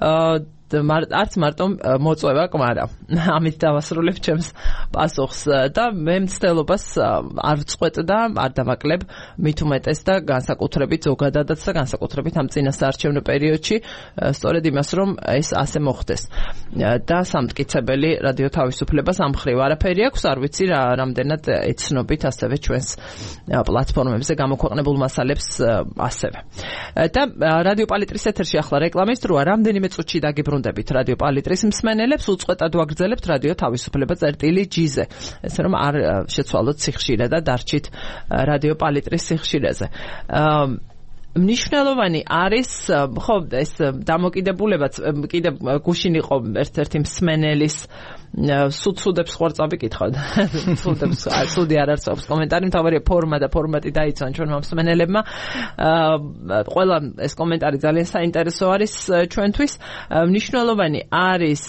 არც მარტო მოწვევა კმარა ამით დავასრულებ ჩემს პასუხს და მე მცდელობას არ ვწყვეტ და არ დავაკლებ მით უმეტეს და განსაკუთრებით ზოგადადაც და განსაკუთრებით ამ წინასაარჩევნო პერიოდში სწორედ იმას რომ ეს ასე მოხდეს და სამტკიცებელი რადიო თავისუფლებას ამ ხრივ არაფერი აქვს არ ვიცი რა რამდენად ეცნობით ასევე ჩვენს პლატფორმებზე გამოქვეყნებულ მასალებს ასევე და რადიო პალიტრის ეთერში ახლა რეკლამის დროა რამდენიმე წუთში დაგიბრუნდებით რადიო პალიტრის მსმენელებს უწყვეტად ვაგრძელებთ რადიო თავისუფლება წერტილი G-ზე ესე რომ არ შეცვალოთ სიხშირე და დარჩით რადიო პალიტრის სიხშირეზე მნიშვნელოვანი არის ხო ეს დამოკიდებულებაც კიდე გუშინ იყო ერთ-ერთი მსმენელის სუდებს ხوار წავიკითხავ სუდი არ არსებობს კომენტარი მთავარია ფორმა და ფორმატი დაიცვან ჩვენმა მსმენელებმა ყველა ეს კომენტარი ძალიან საინტერესო არის ჩვენთვის მნიშვნელოვანი არის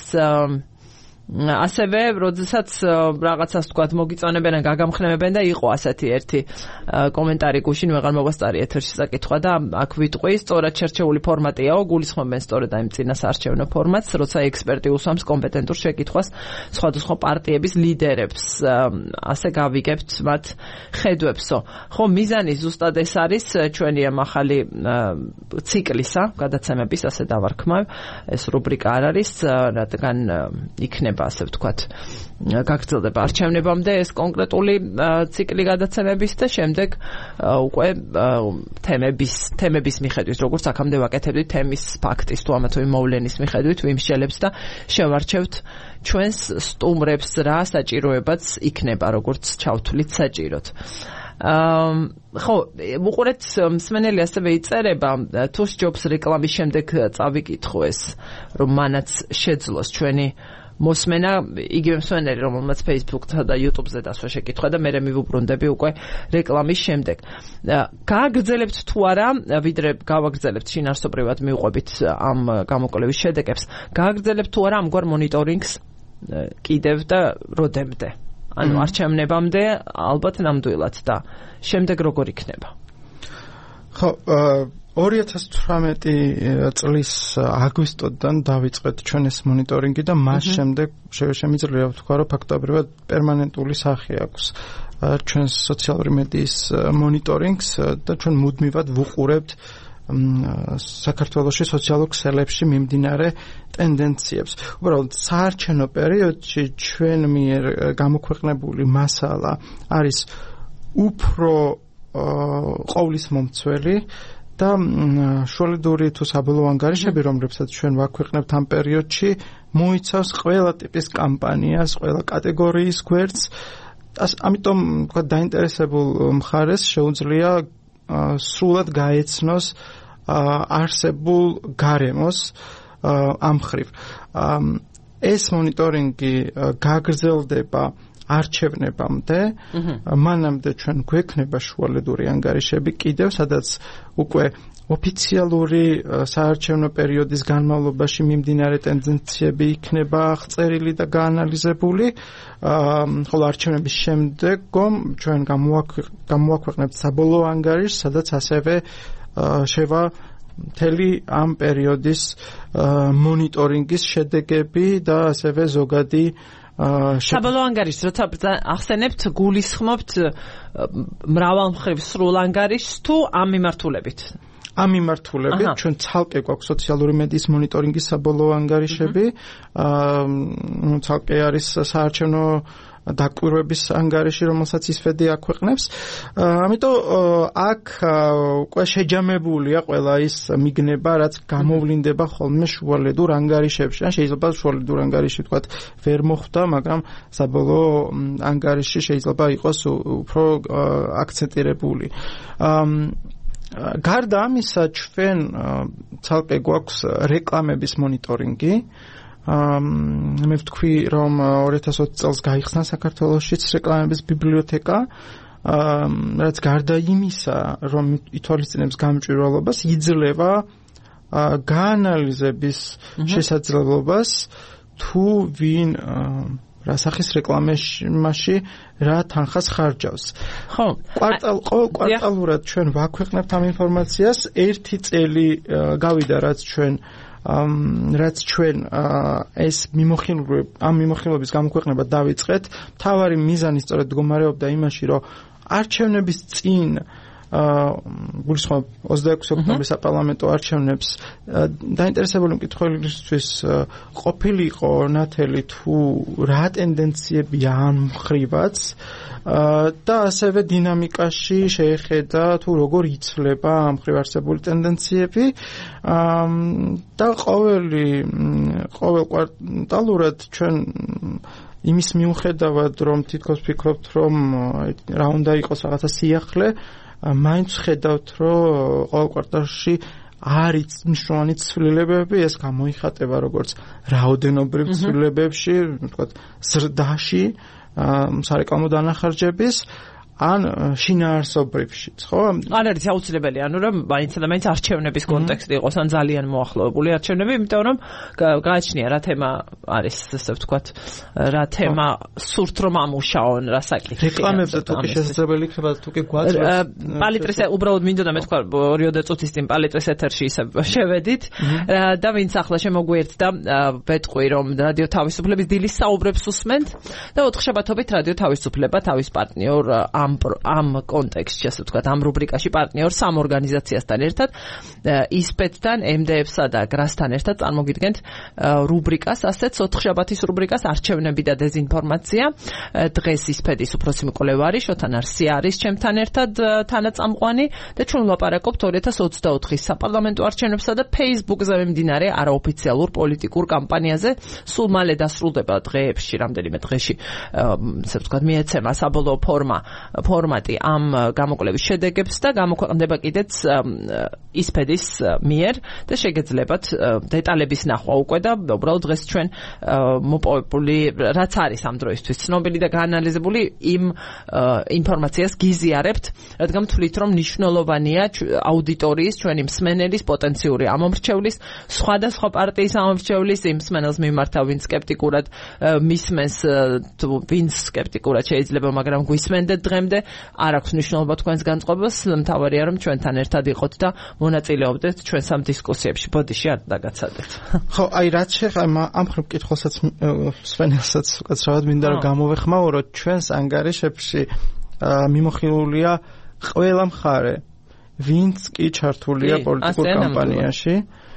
ასევე როდესაც რაღაცას თქვათ მოგიწონებენ ან გაგამხნევებენ და იყო ასეთი ერთი კომენტარი გუშინ ვეღარ მოგვასწარი ეთერში საკითხვა და აქ ვიტყვი სწორად შერჩეული ფორმატიაო გულისხმობენ სწორედ აი წინას არჩევნო ფორმატს როცა ექსპერტი უსვამს კომპეტენტურ შეკითხვას სხვადასხვა პარტიების ლიდერებს ასე გავიგებთ მათ ხედვებსო ხო მიზანი ზუსტად ეს არის ჩვენი ამ ახალი ციკლისა გადაცემების ასე დავარქმევ ეს რუბრიკა არ არის რადგან იქნება ასე ვთქვათ გაგრძელდება არჩევნებამდე ეს კონკრეტული ციკლი გადაცემების და შემდეგ უკვე თემების მიხედვით როგორც აქამდე ვაკეთებდით თემის ფაქტის თუ ამა თუ იმ მოვლენის მიხედვით ვიმსჯელებს და შევარჩევთ ჩვენს სტუმრებს რა საჭიროებაც იქნება როგორც ჩავთვლით საჭიროდ ხო უყურეთ მსმენელი ასევე იწერება თუ ჯობს რეკლამის შემდეგ წავიკითხო ეს რომ მანაც შეძლოს ჩვენი მოსმენა იგივე მსმენელი რომელმაც Facebook-თან და YouTube-ზე დასვა შეკითხვა და მე მივუბრუნდები უკვე რეკლამის შემდეგ. გააგრძელებთ თუ არა, ვიდრე გავაგრძელებთ შინაარსობრივად მივყვებით ამ გამოკვლევის შედეგებს, გააგრძელებთ თუ არა ამგვარ მონიტორინგს კიდევ და როდემდე? ანუ არჩევნებამდე ალბათ ნამდვილად და შემდეგ როგორ იქნება? ხო 2018 წლის აგვისტოდან დავიწყეთ ჩვენ ეს მონიტორინგი და მას შემდეგ შემიძლია ვთქვა რომ ფაქტობრივად პერმანენტული სახე აქვს ჩვენს სოციალური მედიის მონიტორინგს და ჩვენ მუდმივად ვუყურებთ საქართველოში სოციალურ ქსელებში მიმდინარე ტენდენციებს. უბრალოდ საარჩევნო პერიოდში ჩვენ მიერ გამოქვეყნებული მასალა არის უფრო ყოვლისმომცველი და შუალედური თუ საბოლოო ანგარიშები, რომლებსაც ჩვენ ვაქვეყნებთ ამ პერიოდში, მოიცავს ყველა ტიპის კამპანიას, ყველა კატეგორიის გვერდს. ამიტომ თქვა დაინტერესებულ მხარეს შეუძლია სრულად გაეცნოს არსებულ გარემოს ამ მხრივ. ეს მონიტორინგი გაგრძელდება არჩევნებამდე, მანამდე ჩვენ გვექნება შუალედური ანგარიშები კიდევ, სადაც უკვე ოფიციალური საარჩევნო პერიოდის განმავლობაში მიმდინარე ტენდენციები იქნება აღწერილი და გაანალიზებული, ხოლო არჩევნების შემდეგომ ჩვენ გამოვაქვეყნებთ საბოლოო ანგარიშს, სადაც ასევე შევა მთელი ამ პერიოდის მონიტორინგის შედეგები და ასევე ზოგადი საბოლოო ანგარიშს როცა ახსენებთ გულისხმობთ მრავალმხრივ სრულ ანგარიშს თუ ამ მიმართულებით ამ მიმართულებით ჩვენ ცალკე გვაქვს სოციალური მედიის მონიტორინგის საბოლოო ანგარიშები ცალკე არის საარჩევნო დაკვირვების ანგარიში, რომელსაც ისფედი აქვეყნებს. ამიტომ აქ უკვე შეჯამებულია ყველა ის მიგნება, რაც გამოვლინდება ხოლმე შუალედურ ანგარიშებში. ან შეიძლება შუალედურ ანგარიში თქვათ ვერ მოხვდა, მაგრამ საბოლოო ანგარიში შეიძლება იყოს უფრო აქცენტირებული. გარდა ამისა, ჩვენ ცალკე გვაქვს რეკლამების მონიტორინგი. მე ვთქვი, რომ 2020 წელს გაიხსნა საქართველოშიც რეკლამების ბიბლიოთეკა, რაც გარდა იმისა, რომ ითვალისწინებს გამჭვირვალობას, იძლევა გაანალიზების შესაძლებლობას, თუ ვინ რა სახის რეკლამაში რა თანხას ხარჯავს. ხო, კვარტალურად ჩვენ ვაქვეყნებთ ამ ინფორმაციას, ერთი წელი გავიდა, რაც ჩვენ ეს მიმოხილვების გამოქვეყნება დავიწყეთ. მთავარი მიზანი სწორედ მდგომარეობდა იმაში, რომ არჩევნების წინ გულისხმობ 26 ოქტომბრის საპარლამენტო არჩევნებს დაინტერესებული მკითხველისთვის ყოფილიყო ნათელი თუ რა ტენდენციებია ამ მხრივაც და ასევე დინამიკაში შეეხედა თუ როგორ იცვლება ამ მხრივ არსებული ტენდენციები და ყოველ კვარტალურად ჩვენ იმის მიუხედავად რომ თითქოს ვფიქრობთ რომ რა უნდა იყოს რაღაცა სიახლე მაინც ხედავთ, რომ ყოველ კვარტალში არის მნიშვნელოვანი ცვლილებები, ეს გამოიხატება როგორც რაოდენობრივ ცვლილებებში, ვთქვათ, ზრდაში, სარეკლამო დანახარჯების ან შინაარსობრივში, ხო? არ არის აუცილებელი, ანუ რომ მაინც და მაინც არჩევნების კონტექსტი იყოს, ან ძალიან მოახლოებული არჩევნები, იმიტომ რომ გააჩნია რა თემა არის, ასე ვთქვათ, რა თემა სურთ რომ ამუშაონ, რა საკითხი. რეკლამებზე თუ კი შესაძლებელი იქნება, თუ კი გვაწევს. პალიტრის უბრალოდ მინდოდა მე თქვა 2 წუთის წინ პალიტრის ეთერში ისე შევედით და ვინც ახლა შემოგვიერთდა, ვეტყვი რომ რადიო თავისუფლების დილის საუბრებს უსმენთ და 4 შაბათობით რადიო თავისუფლება თავის პარტნიორ ამ კონტექსტში, ასე ვთქვათ, ამ რუბრიკაში პარტნიორ 3 ორგანიზაციასთან ერთად, ისპეთთან, MDF-სა და GRAS-თან ერთად წარმოგიდგენთ რუბრიკას, ასეც 4 შაბათის რუბრიკას არჩევნები და დეზინფორმაცია. დღეს ისპეთის უფროსი მკვლევარი შოთან არსია არის ჩემთან ერთად თანაწამყვანი და ჩვენ ვლაპარაკობთ 2024-ის საპარლამენტო არჩევნებსა და Facebook-ზე მიმდინარე არაოფიციალურ პოლიტიკურ კამპანიაზე. სულ მალე დასრულდება დღეებში, რამდენიმე დღეში, ასე ვთქვათ, მიეცემა საბოლოო ფორმატი ამ გამოკლების შედეგებს და გამოქვეყნდება კიდეც ისპედის მიერ და შეგეძლებათ დეტალების ნახვა უკვე და უბრალოდ დღეს ჩვენ მოპოვებული რაც არის ამ დროისთვის ცნობილი და გაანალიზებული იმ ინფორმაციას გიზიარებთ, რადგან თვლით რომ მნიშვნელოვანია აუდიტორიის, ჩვენი მსმენელის, პოტენციური ამომრჩევლის, სხვადასხვა პარტიის ამომრჩევლის იმ მსმენელს მიმართა, ვინც სკეპტიკურად მისმენს, ვინც სკეპტიკურად შეიძლება, მაგრამ გვისმენდეთ დღემდე, არ აქვს მნიშვნელობა თქვენს განწყობას, მთავარია რომ ჩვენთან ერთად იყოთ და მონაწილეობდეთ ჩვენ სამ დისკუსიებში. ბოდიში არ დაგაცადეთ. ხო, აი რაც შეხება ამ ხრივ კითხვასაც სვენელსაც უკაცრავად მინდა რომ გამოვეხმაუროთ, ჩვენს ანგარიშებში მიმოხილულია ყველა მხარე, ვინც კი ჩართულია პოლიტიკურ კამპანიაში.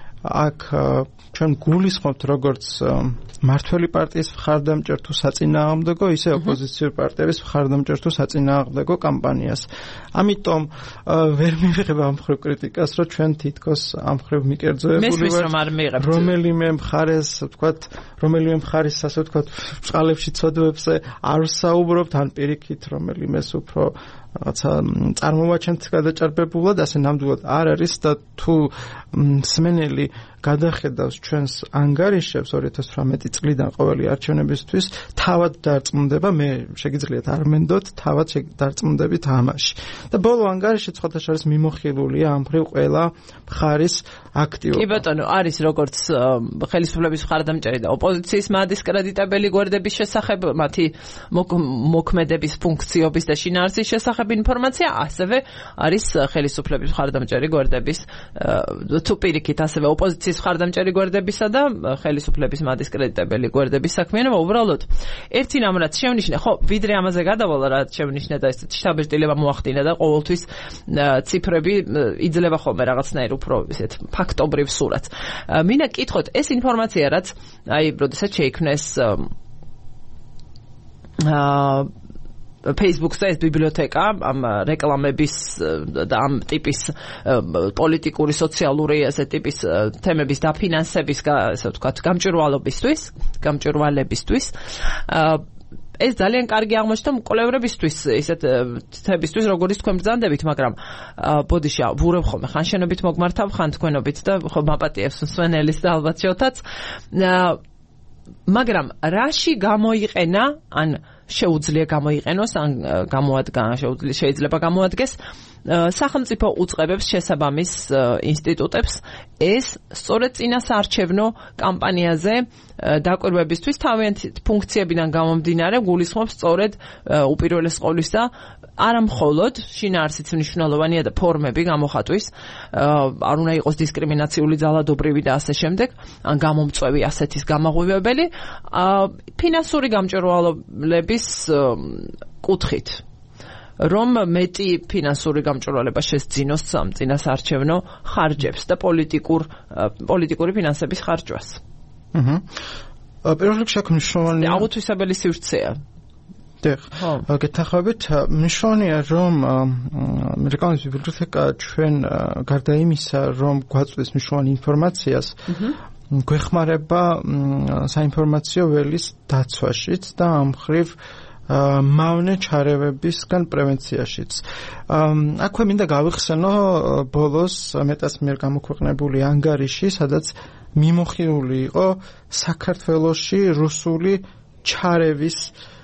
აქ ჩვენ გულისხმობთ როგორც მართველი პარტიის მხარდამჭერ თუ საწინააღმდეგო, ისე ოპოზიციური პარტიების მხარდამჭერ თუ საწინააღმდეგო კამპანიას. ამიტომ ვერ მივიღებ ამ მხრივ კრიტიკას, რომ ჩვენ თითქოს ამ მხრივ მიკერძოებული ვართ. რომელიმე მხარეს, ვთქვათ, რომელიმე მხარის, ასე ვთქვათ, წყალებში ცოდვებზე არ ვსაუბრობთ, ან პირიქით რომელიმეს უფრო რაღაცა წარმოვაჩენთ გადაჭარბებულად, ასე ნამდვილად არ არის და თუ მსმენელი გადახედავს ჩვენს ანგარიშებს 2018 წლიდან ყოველი არჩევნებისთვის, თავად დარწმუნდება, მე შეგიძლიათ არ მენდოთ, თავად დარწმუნდებით ამაში. და ბოლო ანგარიში სხვადასხვა მიმოხილულია ამ მხრივ ყველა მხარის აქტიობა. კი ბატონო, არის როგორც ხელისუფლების მხარდამჭერი და ოპოზიციის მადისკრედიტებელი გვერდების შესახებ, მათი მოქმედების ფუნქციობის და შინაარსის შესახებ ინფორმაცია, ასევე არის ხელისუფლების მხარდამჭერი გვერდების თუ პირიქით, ასევე ოპოზიციის მხარდამჭერი გვერდებისა და ხელისუფლების მადისკრედიტებელი გვერდების საქმიანობა. უბრალოდ ერთი რამ რაც შევნიშნე, ხო, ვიდრე ამაზე გადავალა, რაც შევნიშნე და ეს შტაბ-ეტილება მოახდინა და ყოველთვის ციფრები იძლევა ხოლმე რაღაცნაირ უფრო ისეთ ფაქტობრივ სურათს. მინდა გკითხოთ, ეს ინფორმაცია რაც აი როდესაც შეიქმნეს Facebook-ზე ეს ბიბლიოთეკა ამ რეკლამების და ამ ტიპის პოლიტიკური, სოციალური ესე ტიპის თემების დაფინანსების, ასე ვთქვათ, გამჭვირვალებისთვის ეს ძალიან კარგი აღმოჩნდა მკვლევრებისთვის, ისეთ თემებისთვის, როგორც თქვენ ბრძანდებით, მაგრამ ბოდიში ვურებ ხოლმე, ხან შენობით მოგმართავ, ხან თქვენობით და ხო მაპატიებს მსვენელის და ალბათ შევთაც. მაგრამ რაში გამოიყენა, ან შეუძლია გამოიყენოს, ან შეიძლება გამოადგეს სახელმწიფო უწყებებს შესაბამის ინსტიტუტებს ეს სწორედ წინასაარჩევნო კამპანიაზე დაკვირვებისთვის თავიანთი ფუნქციებიდან გამომდინარე გულისხმობს სწორედ უპირველეს ყოვლისა არა მხოლოდ შინაარსიც მნიშვნელოვანია და ფორმები გამოხატვის, არ უნდა იყოს დისკრიმინაციული, ძალადობრივი და ასე შემდეგ, ან გამომწვევი ასეთის გამაღვივებელი, ფინანსური გამჭვირვალობის კუთხით. რომ მეტი ფინანსური გამჭვირვალება შესძინოს წინასაარჩევნო ხარჯებს და პოლიტიკური ფინანსების ხარჯვას. პირველ რიგში მნიშვნელოვანია აუცილებელი სივრცეა. გეთახმებით, მნიშვნელოვანია რომ რეკლამის ბიბლიოთეკა ჩვენ გარდა იმისა, რომ გვაწვდის მნიშვნელოვან ინფორმაციას, გვეხმარება საინფორმაციო ველის დაცვაშიც და ამ მხრივ მავნე ჩარევებისგან პრევენციაშიც. აქვე მინდა გავიხსენო ბოლოს მეტას მიერ გამოქვეყნებული ანგარიში, სადაც მიმოხილული იყო საქართველოში რუსული ჩარევის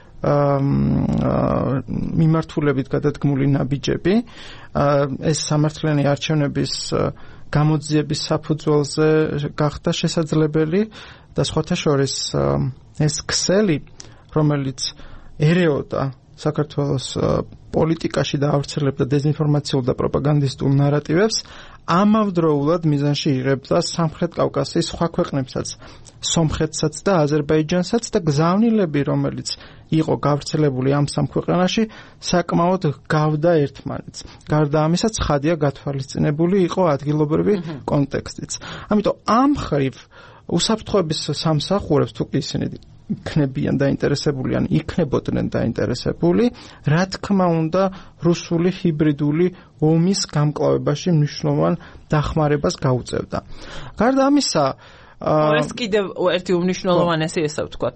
მიმართულებით გადადგმული ნაბიჯები. ეს სამართლიანი არჩევნების გამოძიების საფუძველზე გახდა შესაძლებელი და სხვათა შორის ეს ქსელი, რომელიც ერეოდა საქართველოს პოლიტიკაში და ავრცელებდა დეзინფორმაციულ და პროპაგანდისტულ ნარატივებს, ამავდროულად მიზანში იღებდა სამხრეთ კავკასიის სხვა ქვეყნებსაც, სომხეთსაც და აზერბაიჯანსაც და გზავნილები, რომელიც იყო გავრცელებული ამ სამ ქვეყანაში, საკმაოდ გავდა ერთმანეთს. გარდა ამისა, ცხადია გათვალისწინებული იყო ადგილობრივი კონტექსტიც. ამიტომ ამ ხრივ უსაფრთხოების სამსახურებს თუ კი ისინი იქნებიან დაინტერესებული ან იქნებოდნენ დაინტერესებული, რა თქმა უნდა, რუსული ჰიბრიდული ომის გამკლავებაში მნიშვნელოვან დახმარებას გაუწევდა. გარდა ამისა, ეს კიდევ ერთი უმნიშვნელოვანესი ესა ვთქვათ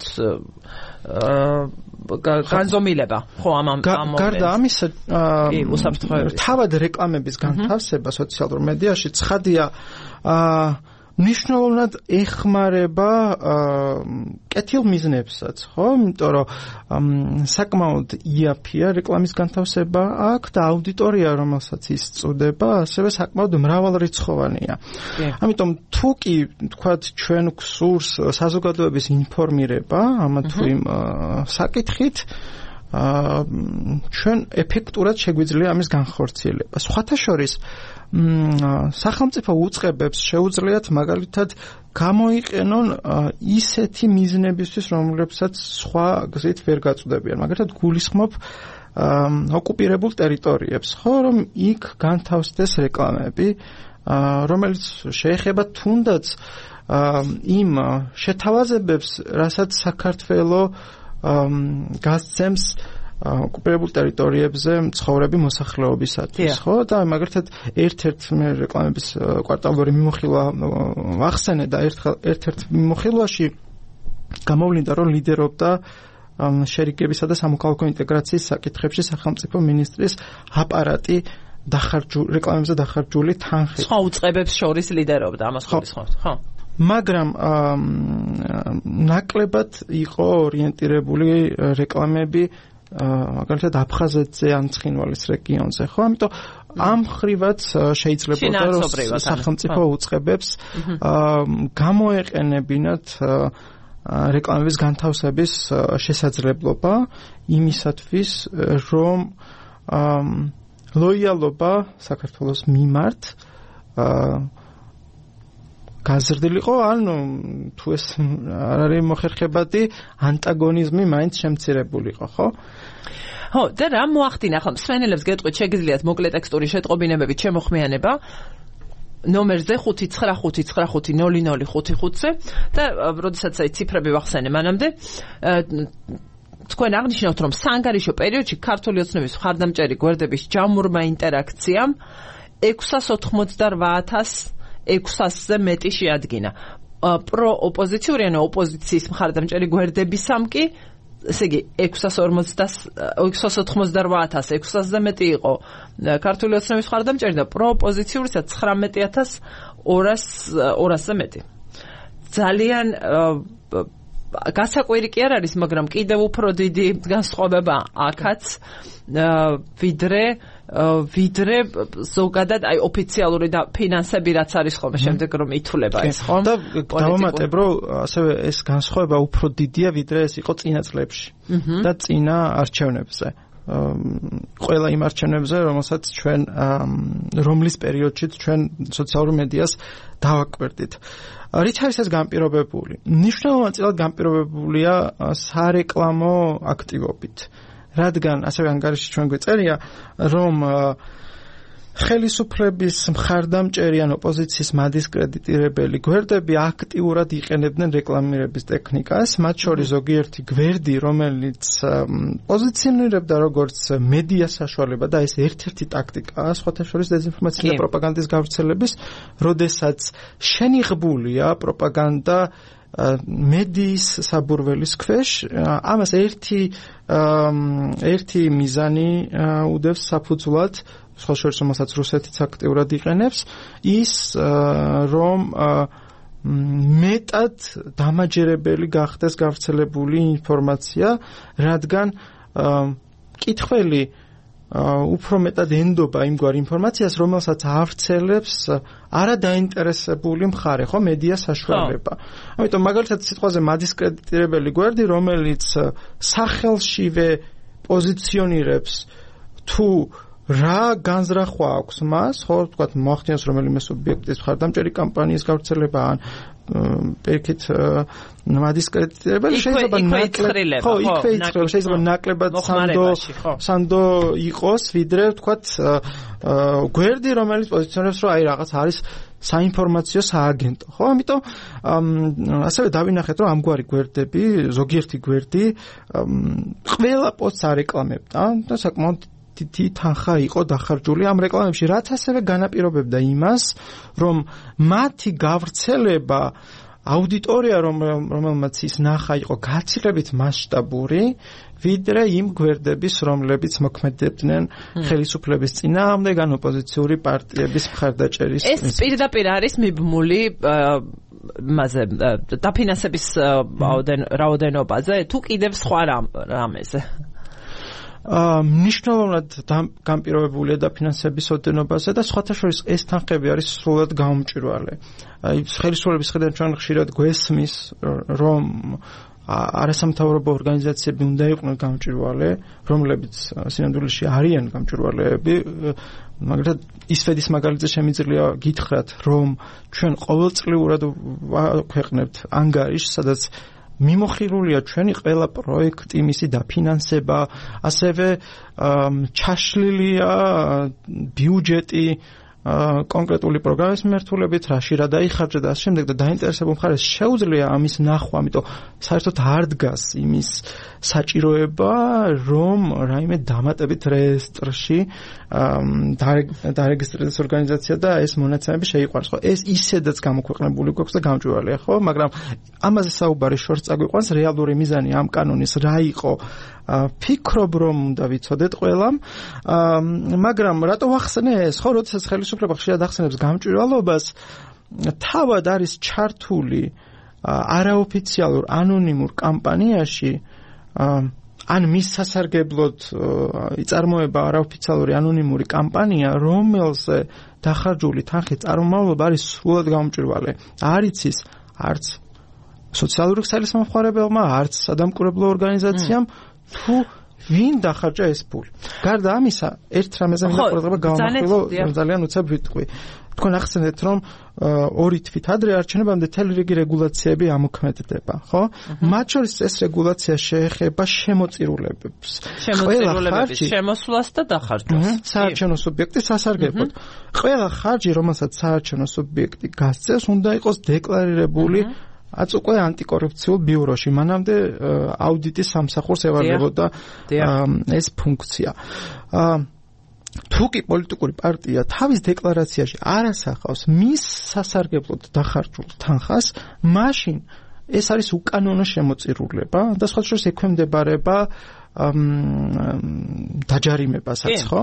განზომილება, ხო ამ გარდა ამისა, უსაფრთხოების თავად რეკლამების განთავსება სოციალურ მედიაში ცხადია მნიშვნელოვნად ეხმარება კეთილ მიზნებსაც, ხო? იმიტომ რომ საკმაოდ იაფია რეკლამის განთავსება აქ და აუდიტორია, რომელსაც ის წუდება, ასევე საკმაოდ მრავალრიცხოვანია. ამიტომ თუ კი თქვათ ჩვენ გსურს საზოგადოების ინფორმირება ამა თუ იმ საკითხით, ჩვენ ეფექტურად შეგვიძლია ამის განხორციელება. სხვათა შორის სახელმწიფო უწყებებს შეუძლიათ მაგალითად გამოიყენონ ისეთი მიზნებისთვის, რომლებსაც სხვა გზით ვერ გაწუდებიან. მაგალითად გულისხმობ ოკუპირებულ ტერიტორიებს, ხო, რომ იქ განთავსდეს რეკლამები, რომელიც შეეხება თუნდაც იმ შეთავაზებებს, რასაც საქართველო გასცემს ოკუპირებულ ტერიტორიებზე მცხოვრები მოსახლეობისათვის, ხო? და მაგალითად ერთ-ერთ რეკლამების კვარტალური მიმოხილვა ვახსენე და ერთ-ერთ მიმოხილვაში გამოვლინდა, რომ ლიდერობდა შერიგებისა და სამოქალაქო ინტეგრაციის საკითხებში სახელმწიფო მინისტრის აპარატი რეკლამებზე დახარჯული თანხით. სხვა უწყებებს შორის ლიდერობდა, ამას გულისხმობთ, ხო? მაგრამ ნაკლებად იყო ორიენტირებული რეკლამები მაგალითად აფხაზეთზე ან ცხინვალის რეგიონზე, ხო? ამიტომ ამ ხრივაც შეიძლებოდა რომ სახელმწიფო უწყებებს გამოეყენებინათ რეკლამების განთავსების შესაძლებლობა იმისათვის, რომ ლოიალობა საქართველოს მიმართ გაზრდილიყო, ანუ თუ ეს არ არის მოხერხებადი ანტაგონიზმი მაინც შემცირებულიყო, ხო? ხო, და რა მოახდინა ხო? მსმენელებს გეტყვით, შეგიძლიათ მოკლე ტექსტური შეტყობინებებით შემოხმიანება ნომერზე 599500555-ზე და როდესაც აი ციფრები ვახსენე მანამდე თქვენ აღნიშნავთ, რომ საანგარიშო პერიოდში ქართული ოცნების მხარდამჭერი გვერდების ჯამურმა ინტერაქციამ 688,600-ზე მეტი შეადგინა. პროოპოზიციური, ანუ ოპოზიციის მხარდამჭერი გვერდებისამ კი, ესე იგი 688,600-ზე მეტი იყო ქართული ოცნების მხარდამჭერი და პროოპოზიციურისა 19,200-ზე მეტი. ძალიან გასაკვირი კი არ არის, მაგრამ კიდევ უფრო დიდი განსხვავება აქაც ვიდრე ზოგადად აი ოფიციალური და ფინანსები რაც არის ხოლმე შემდეგ რომ ითვლება ეს ხო? და დავამატებ, რომ ასევე ეს განსხვავება უფრო დიდია ვიდრე ეს იყო წინა წლებში და წინა არჩევნებზე. ყველა იმ არჩევნებზე, რომელსაც ჩვენ რომლის პერიოდშიც ჩვენ სოციალურ მედიას დავაკვირდით. რით არის ეს განპირობებული? მნიშვნელოვნად განპირობებულია სარეკლამო აქტივობით. რადგან ასევე ანგარიში ჩვენ გვეწერია, რომ ხელისუფლების მხარდამჭერი ან ოპოზიციის მადისკრედიტირებელი გვერდები აქტიურად იყენებდნენ რეკლამირების ტექნიკას, მათ შორის ზოგიერთი გვერდი, რომელიც პოზიციონირებდა როგორც მედია საშუალება და ეს ერთ-ერთი ტაქტიკაა, სხვათა შორის დეзинფორმაციის და პროპაგანდის გავრცელების, როდესაც შენიღბულია პროპაგანდა მედიის საბურველის ქვეშ, ამას ერთი მიზანი უდევს საფუძვლად, სხვა შორის რომელსაც რუსეთიც აქტიურად იყენებს, ის რომ მეტად დამაჯერებელი გახდეს გავრცელებული ინფორმაცია, რადგან კითხველი უფრო მეტად ენდობა იმგვარ ინფორმაციას, რომელსაც ავრცელებს არადაინტერესებული მხარე, ხო, მედია საშუალება. ამიტომ მაგალითად სიტყვაზე მადისკრედიტირებელი გვერდი, რომელიც სახელშივე პოზიციონირებს თუ რა განზრახვა აქვს მას, ხო, თქვათ მოახდინოს რომელიმე სუბიექტის მხარდამჭერი კამპანიის გავრცელება ან პირიქით მადისკრედიტირებელი შეიძლება ნაკლებად სანდო იყოს, ვიდრე თქვათ გვერდი, რომელიც პოზიციონირებს, რომ აი რაღაც არის საინფორმაციო სააგენტო, ხო? ამიტომ ასევე დავინახეთ, რომ ამგვარი გვერდები, ზოგიერთი გვერდი ყველა პოსტს არეკლამებდა და საკმაოდ დიდი თანხა იყო დახარჯული ამ რეკლამებში, რაც ასევე განაპირობებდა იმას, რომ მათი გავრცელება აუდიტორია, რომელმაც ის ნახა, იყო გაცილებით მასშტაბური, ვიდრე იმ გვერდების, რომლებიც მოქმედებდნენ ხელისუფლების წინააღმდეგ ან ოპოზიციური პარტიების მხარდაჭერის. ეს პირდაპირ არის მიბმული მასე დაფინანსების რაოდენობაზე, თუ კიდევ სხვა რამეზე. მნიშვნელოვნად განპირობებულია დაფინანსების ოდენობაზე და სხვათა შორის ეს თანხები არის სრულად გაუმჭვირვალე. აი ხელისუფლების ხედავთ ჩვენ ხშირად გვესმის, რომ არასამთავრობო ორგანიზაციები უნდა იყვნენ გამჭვირვალე, რომლებიც სინამდვილეში არიან გამჭვირვალეები, მაგრამ ისვედის მაგალითზე შემიძლია გითხრათ, რომ ჩვენ ყოველწლიურად ვაქვეყნებთ ანგარიშს, სადაც მიმოხილულია ჩვენი ყველა პროექტი, მისი დაფინანსება, ასევე ჩაშლილია ბიუჯეტი კონკრეტული პროგრამის მიმართულებით, რაში რა დაიხარჯა და ამ შემდეგ და დაინტერესებულ მხარეს შეუძლია ამის ნახვა, ამიტომ საერთოდ არ დგას იმის საჭიროება, რომ რაიმე დამატებით რეესტრში დარეგისტრირდეს ორგანიზაცია და ეს მონაცემები შეიყვანოს. ხო, ეს ისედაც გამოქვეყნებული გვაქვს და გამჭვირვალეა, ხო, მაგრამ ამაზე საუბარი შორს წაგვიყვანს, რეალური მიზანი ამ კანონის რა იყო? ფიქრობ, რომ უნდა ვიცოდეთ ყველამ, მაგრამ რატო ვახსენე ეს? ხო, როდესაც ხელისუფლება ხშირად ახსენებს გამჭვირვალობას, თავად არის ჩართული არაოფიციალურ ანონიმურ კამპანიაში, ან მის სასარგებლოდ იწარმოება არაოფიციალური ანონიმური კამპანია, რომელზე დახარჯული თანხის წარმომავლობა არის სრულად გამჭვირვალე. არ იცის არც სოციალური ქსელის მომხმარებელმა, არც სადამკვირვებლო ორგანიზაციამ თუ ვინ დახარჯა ეს ფული. გარდა ამისა, ერთ რამეზე მინდა ყურადღება გავამახვილო, ძალიან უცებ ვიტყვი. თქვენ ახსენეთ, რომ 2 თვით ადრე არჩევნებამდე მთელი რიგი რეგულაციები ამოქმედდება, ხო? მათ შორის ეს რეგულაცია შეეხება შემოწირულებებს. შემოსვლას და დახარჯვას. საარჩევნო სუბიექტის სასარგებლოდ. ყველა ხარჯი, რომელსაც საარჩევნო სუბიექტი გასცემს, უნდა იყოს დეკლარირებული უკვე ანტიკორუფციულ ბიუროში. მანამდე აუდიტის სამსახურს ევალებოდა ეს ფუნქცია. თუ კი პოლიტიკური პარტია თავის დეკლარაციაში არ ასახავს მის სასარგებლოდ დახარჯულ თანხას, მაშინ ეს არის უკანონო შემოწირულება და სხვა შორის ექვემდებარება დაჯარიმებასაც, ხო?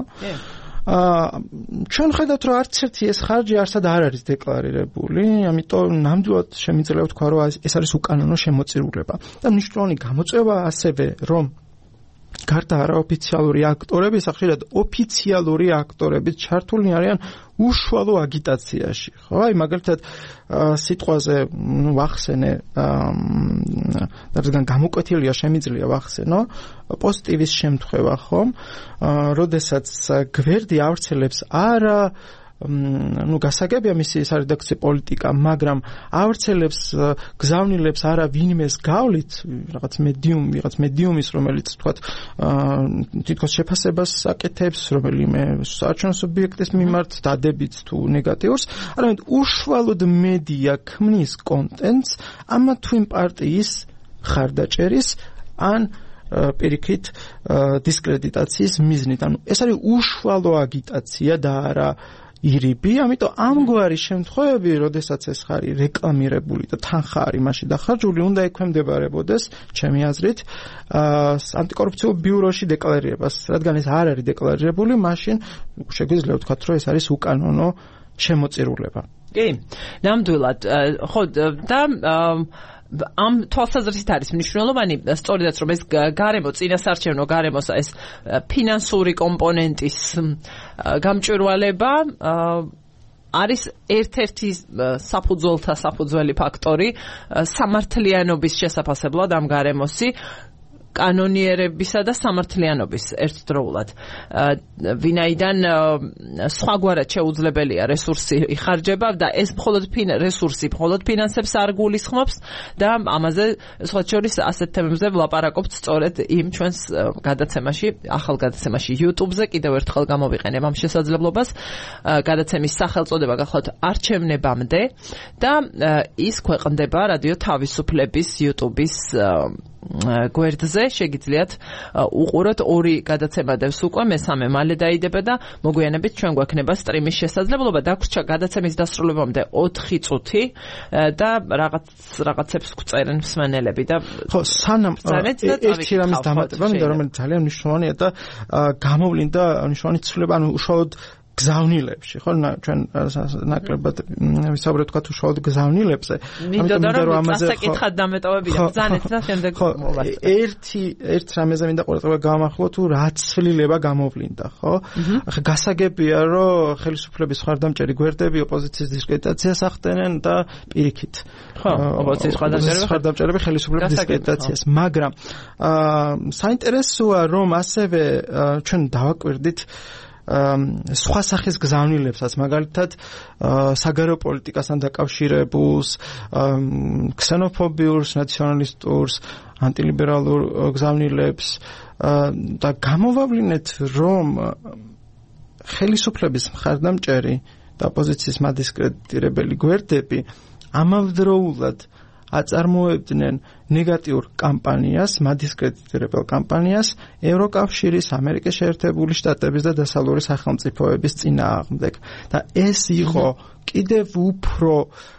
ჩვენ ხედავთ, რომ არც ერთი ეს ხარჯი არსად არ არის დეკლარირებული, ამიტომ ნამდვილად შემიძლია ვთქვა, რომ ეს არის უკანონო შემოწირულება. და მნიშვნელოვანი გამოწვევა ასევე, რომ გარდა არაოფიციალური აქტორების, ხშირად ოფიციალური აქტორები ჩართულნი არიან უშუალო აგიტაციაში. ხო, აი მაგალითად სიტყვაზე ვახსენე, რადგან გამოკვეთილია შემიძლია ვახსენო, პოზიტივის შემთხვევა, ხო? როდესაც გვერდი ავრცელებს არა გასაგებია მისი სარედაქციო პოლიტიკა, მაგრამ ავრცელებს გზავნილებს არა ვინმეს გავლით, რაღაც მედიუმის, რომელიც თქვათ თითქოს შეფასებას აკეთებს, რომელიმე საარჩევნო სუბიექტის მიმართ დადებით თუ ნეგატიურს, არამედ უშუალოდ მედია ქმნის კონტენტს ამა თუ იმ პარტიის ხარდაჭერის ან პირიქით დისკრედიტაციის მიზნით. ანუ ეს არის უშუალო აგიტაცია და არა ირიბი, ამიტომ ამგვარი შემთხვევები, როდესაც ეს ხარი რეკლამირებული და თანხა არის მასში დახარჯული, უნდა ექვემდებარებოდეს, ჩემი აზრით, ანტიკორუფციულ ბიუროში დეკლარირებას, რადგან ეს არ არის დეკლარირებული, მაშინ შეგვიძლია ვთქვათ, რომ ეს არის უკანონო შემოწირულება. კი, ნამდვილად, ხო და ამ თვალსაზრისით არის მნიშვნელოვანი სწორედაც რომ ეს გარემო წინასარჩევნო გარემოს ეს ფინანსური კომპონენტის გამჭვირვალება არის ერთ-ერთი საფუძველი ფაქტორი სამართლიანობის შესაფასებლად ამ გარემოსი კანონიერებისა და სამართლიანობის ერთდროულად. ვინაიდან სხვაგვარად შეუძლებელია რესურსი იხარჯება და ეს მხოლოდ რესურსი მხოლოდ ფინანსებს არ გულისხმობს და ამაზე სხვა შორის ასეთ თემებზე ვლაპარაკობთ სწორედ იმ ჩვენს გადაცემაში, ახალ გადაცემაში YouTube-ზე. კიდევ ერთხელ გამოვიყენებ ამ შესაძლებლობას. გადაცემის სახელწოდება გახლავთ არჩევნებამდე და ის ქვეყნდება რადიო თავისუფლების YouTube-ის გვერდზე. შეგიძლიათ უყუროთ ორი გადაცემა დევს უკვე, მესამე მალე დაიდება და მოგვიანებით ჩვენ გვექნება სტრიმის შესაძლებლობა. დაგვრჩა გადაცემის დასრულებამდე 4 წუთი და რაღაცებს გვწერენ მსმენელები და ხო, სანამ ერთი რამის დამატება მინდა, რომელიც ძალიან მნიშვნელოვანია და გამოვლინდა მნიშვნელოვანი ცვლილება, ანუ უშუალოდ გზავნილებში, ხო, ჩვენ ნაკლებად ვისაუბრეთ თქვათ უშუალოდ გზავნილებზე. ამიტომ რომ ამაზე საკითხად დამეტოვები და ბრძანეთ და შემდეგ მოვასწრებ. ერთ რამეზე მინდა ყურადღება გამახვილო თუ რა ცვლილება გამოვლინდა, ხო? ახლა გასაგებია, რომ ხელისუფლების მხარდამჭერი გვერდები ოპოზიციის დისკრედიტაციას ახდენენ და პირიქით. ხო, ოპოზიციის მხარდამჭერები ხელისუფლების დისკრედიტაციას, მაგრამ საინტერესოა რომ ასევე ჩვენ დავაკვირდით სხვა სახის გზავნილებსაც, მაგალითად საგარეო პოლიტიკასთან დაკავშირებულს, ქსენოფობიურს, ნაციონალისტურს, ანტილიბერალურ გზავნილებს და გამოვავლინეთ, რომ ხელისუფლების მხარდამჭერი და ოპოზიციის მადისკრედიტირებელი გვერდები ამავდროულად აწარმოებდნენ ნეგატიურ კამპანიას, მადისკრედიტირებელ კამპანიას ევროკავშირის, ამერიკის შეერთებული შტატების და დასავლური სახელმწიფოების წინააღმდეგ. და ეს იყო კიდევ უფრო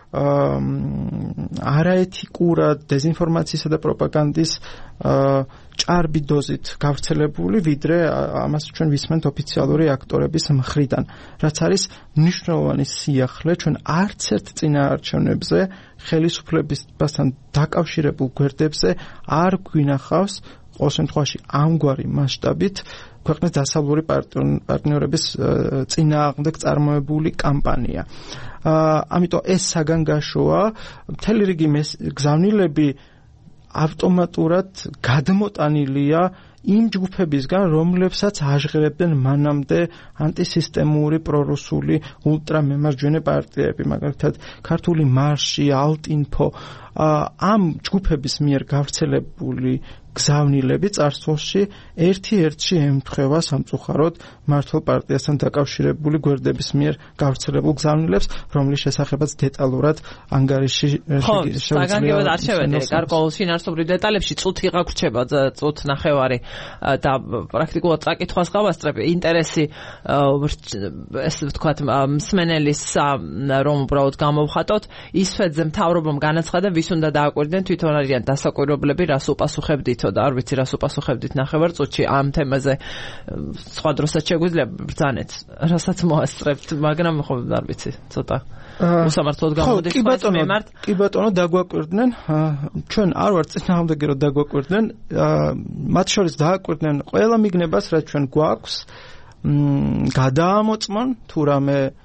არაეთიკურად დეზინფორმაციისა და პროპაგანდის ჭარბი დოზით გავრცელებული, ვიდრე ამას ჩვენ ვისმენთ ოფიციალური აქტორების მხრიდან, რაც არის მნიშვნელოვანი სიახლე. ჩვენ არც ერთ წინაარჩევნებზე ხელისუფლებასთან დაკავშირებულ გვერდებზე არ გვინახავს ყოველ შემთხვევაში ამგვარი მასშტაბით ქვეყნის დასავლური პარტნიორების წინააღმდეგ წარმოებული კამპანია. ამიტომ ეს საგანგაშოა, მთელი რიგი გზავნილები ავტომატურად გადმოტანილია იმ ჯგუფებისგან, რომლებსაც აჟღერებდნენ მანამდე ანტისისტემური პრორუსული ულტრამემარჯვენე პარტიები, მაგალითად ქართული მარში, ალტინფო. ამ ჯგუფების მიერ გავრცელებული გზავნილები წარსულში ერთ-ერთში ემთხვევა სამწუხაროდ მართლ პარტიასთან დაკავშირებული გვერდების მიერ გავრცელებულ გზავნილებს, რომლის შესახებაც დეტალურად ანგარიში საგანგებოდ არ შევედი გარკვეულ შინაარსობრივ დეტალებში, წუთი გაგვრჩება, წუთ ნახევარი და პრაქტიკულად წაკითხვას გავასწრებ. ინტერესი ესე ვთქვათ მსმენელის რომ უბრალოდ გამოვხატოთ, ის ფეძზე მთავრობამ განაცხადა, ვის უნდა დააკვირდნენ, თვითონ არიან დასაკვირვებლები, რას უპასუხებდითო და არ ვიცი რას უპასუხებდით ნახევარ წუთში ამ თემაზე სხვა დროსაც შეგვიძლია ბრძანეთ, რასაც მოასწრებთ, მაგრამ ხო არ ვიცი, ცოტა უსამართლოდ გამოდის ხმას მიმართ. კი ბატონო, დაგვაკვირდნენ, ჩვენ არ ვართ წინააღმდეგი რომ დაგვაკვირდნენ, მათ შორის დააკვირდნენ ყველა მიგნებას, რაც ჩვენ გვაქვს, გადაამოწმონ თუ რამე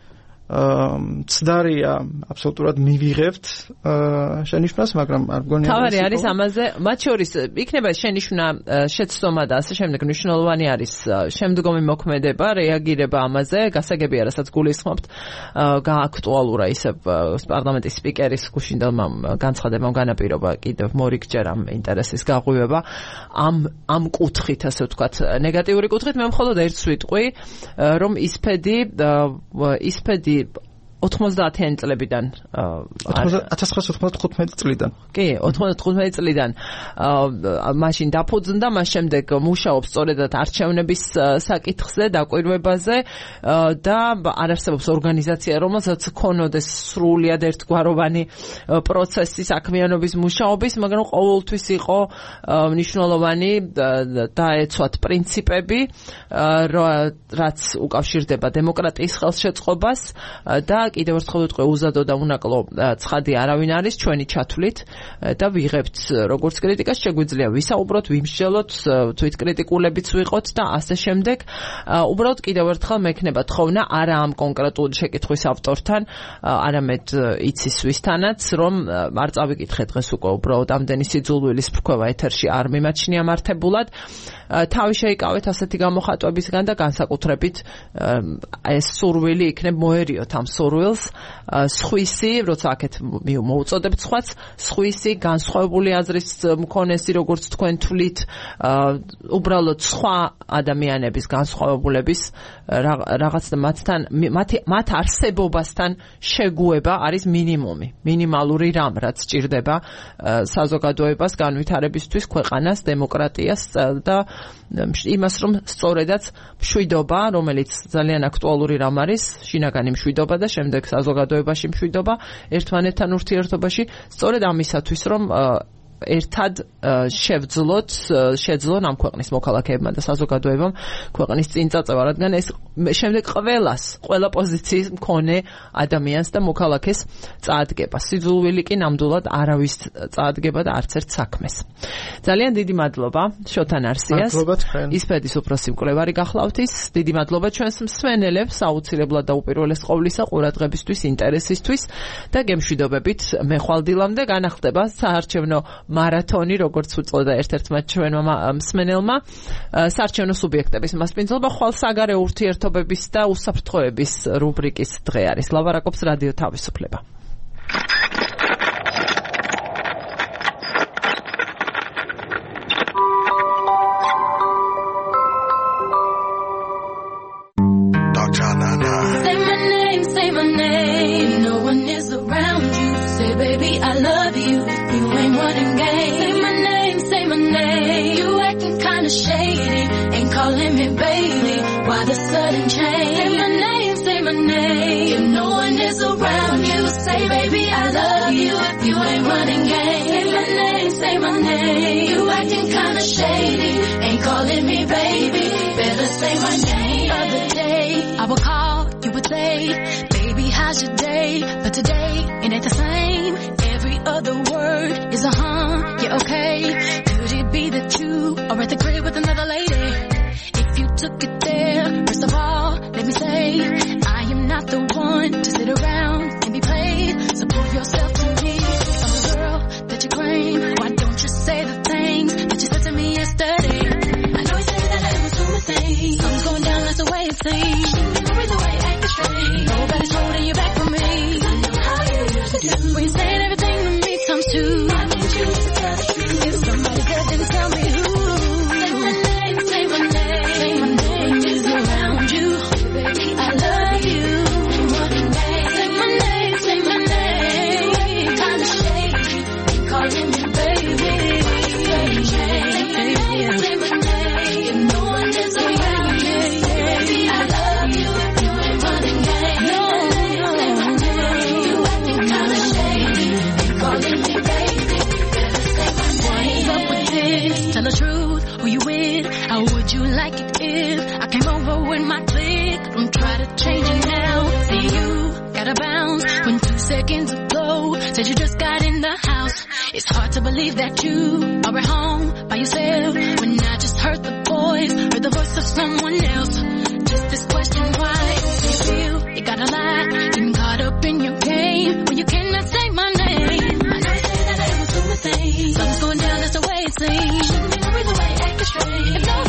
ცდარია აბსოლუტურად მივიღებთ შენიშვნას, მაგრამ არ გონია თავარი არის ამაზე, მათ შორის იქნება შენიშვნა, შეცდომა და ასე შემდეგ მნიშვნელოვანი არის შემდგომი მოქმედება, რეაგირება ამაზე, გასაგებია, რასაც გულისხმობთ, გააქტუალურა ისე პარლამენტის სპიკერის გუშინდელმა განცხადებამ განაპირობა კიდევ მორიგჯერ ამ ინტერესის გაღვივება ამ კუთხით, ასე ვთქვათ, ნეგატიური კუთხით. მე მხოლოდ ერთს ვიტყვი, რომ ისფედი 90-იანი წლებიდან 1995 წლიდან. კი, 95 წლიდან მაშინ დაფუძნდა, მას შემდეგ მუშაობს სწორედად არჩევნების საკითხზე, დაკვირვებაზე და არ არსებობს ორგანიზაცია, რომელსაც ქონოდეს სრულიად ერთგვაროვანი პროცესი საქმიანობის მუშაობის, მაგრამ ყოველთვის იყო მნიშვნელოვანი დაეცვათ პრინციპები, რაც უკავშირდება დემოკრატიის ხელშეწყობას და კიდევ ერთხელ ვიტყვი, უზადო და უნაკლო ცხადი არავინ არის, ჩვენი ჩათვლით და ვიღებთ როგორც კრიტიკას, შეგვიძლია ვისაუბროთ, ვიმსჯელოთ, თვითკრიტიკულებიც ვიყოთ და ასე შემდეგ. უბრალოდ კიდევ ერთხელ მექნება თხოვნა არა ამ კონკრეტული შეკითხვის ავტორთან, არამედ იცის ვისთანაც, რომ არ წავიკითხე დღეს უკვე უბრალოდ ამდენი სიძულვილის ფრქვევა ეთერში არ მიმაჩნია მართებულად. თავი შეიკავეთ ასეთი გამოხატვებისგან და განსაკუთრებით ეს სურვილი იქნებ მოერიოთ ამ სურვილს, სხვისი, როცა აქეთ მოუწოდებთ სხვაც, სხვისი განსხვავებული აზრის მქონესი, როგორც თქვენ თვლით, უბრალოდ სხვა ადამიანების განსხვავებულების რაღაცა მათ არსებობასთან შეგუება არის მინიმალური რამ, რაც სჭირდება საზოგადოებას განვითარებისთვის, ქვეყანას, დემოკრატიას და იმას, რომ სწორედაც მშვიდობა, რომელიც ძალიან აქტუალური რამ არის, შინაგანი მშვიდობა და შემდეგ საზოგადოებაში მშვიდობა, ერთმანეთთან ურთიერთობაში, სწორედ ამისათვის, რომ ერთად შეძლონ ამ ქვეყნის მოქალაქეებმა და საზოგადოებამ ქვეყნის წინ წაწევა, რადგან ეს შემდეგ ყველა პოზიციის მქონე ადამიანს და მოქალაქეს წაადგება. სიძულვილი კი ნამდვილად არავის წაადგება და არც ერთ საქმეს. ძალიან დიდი მადლობა შოთან არსიას. ისფედის უფროსი მკვლევარი გახლავთ ის. დიდი მადლობა ჩვენს მსმენელებს, აუცილებლად და უპირველეს ყოვლისა ყურადღებისთვის, ინტერესისთვის და გემშვიდობებით მე ხვალ დილამდე განახლდება საარჩევნო მარათონი, როგორც უწოდა ერთ-ერთმა ჩვენმა მსმენელმა, საარჩევნო სუბიექტების მასპინძლობა ხვალ საგარეო ურთიერთობების და უსაფრთხოების რუბრიკის დღე არის. ლაპარაკობს რადიო თავისუფლება. Say my name, no one is around you. Say baby I love you, you ain't running game. Say my name, you acting kinda shady, ain't calling me baby, why the sudden change? Say my name, if no one is around you. Say baby I love you, if you ain't running game. Say my name, you acting kinda shady, ain't calling me baby, better say my name. Other day I would call, you would say, baby how's your day? But today it ain't the same. Every other word is a yeah okay. Could it be that you are at the crib with another lady? If you took it there, first of all let me say, I am not the one to sit around and be played. So prove yourself to me, I'm a girl that you claim. Why don't you say the things that you said to me yesterday? I know you say that I was doing things, something's going down, that's the way it seems. The reason why you acting strange, nobody's holding you back from me. I know how you used to do when you saying everything to me comes to. I need you to tell the truth. If somebody said, then tell me who. Say my name, say my name. Say my name is around you. Baby, I love you. Say my name, say my name. Kinda shady, calling me baby. Say my name, say my name. If no one is around you, baby, I love you. You ain't running game. No, say my name. You acting kinda shady, calling me baby. Better say my name. What's up with this? Tell the truth, who you with? How would you like it if I came over with my clique? Don't try to change it now. See you gotta bounce when 2 seconds ago said you just got in the house. It's hard to believe that you are at home by yourself when I just heard the voice of someone else. Just this question, why do you feel you got gotta lie, getting caught up in your game when you cannot say my name. I know you say that I was doing things. Something's going down, that's the way it seems. Shouldn't be worried the way you acting strange. If no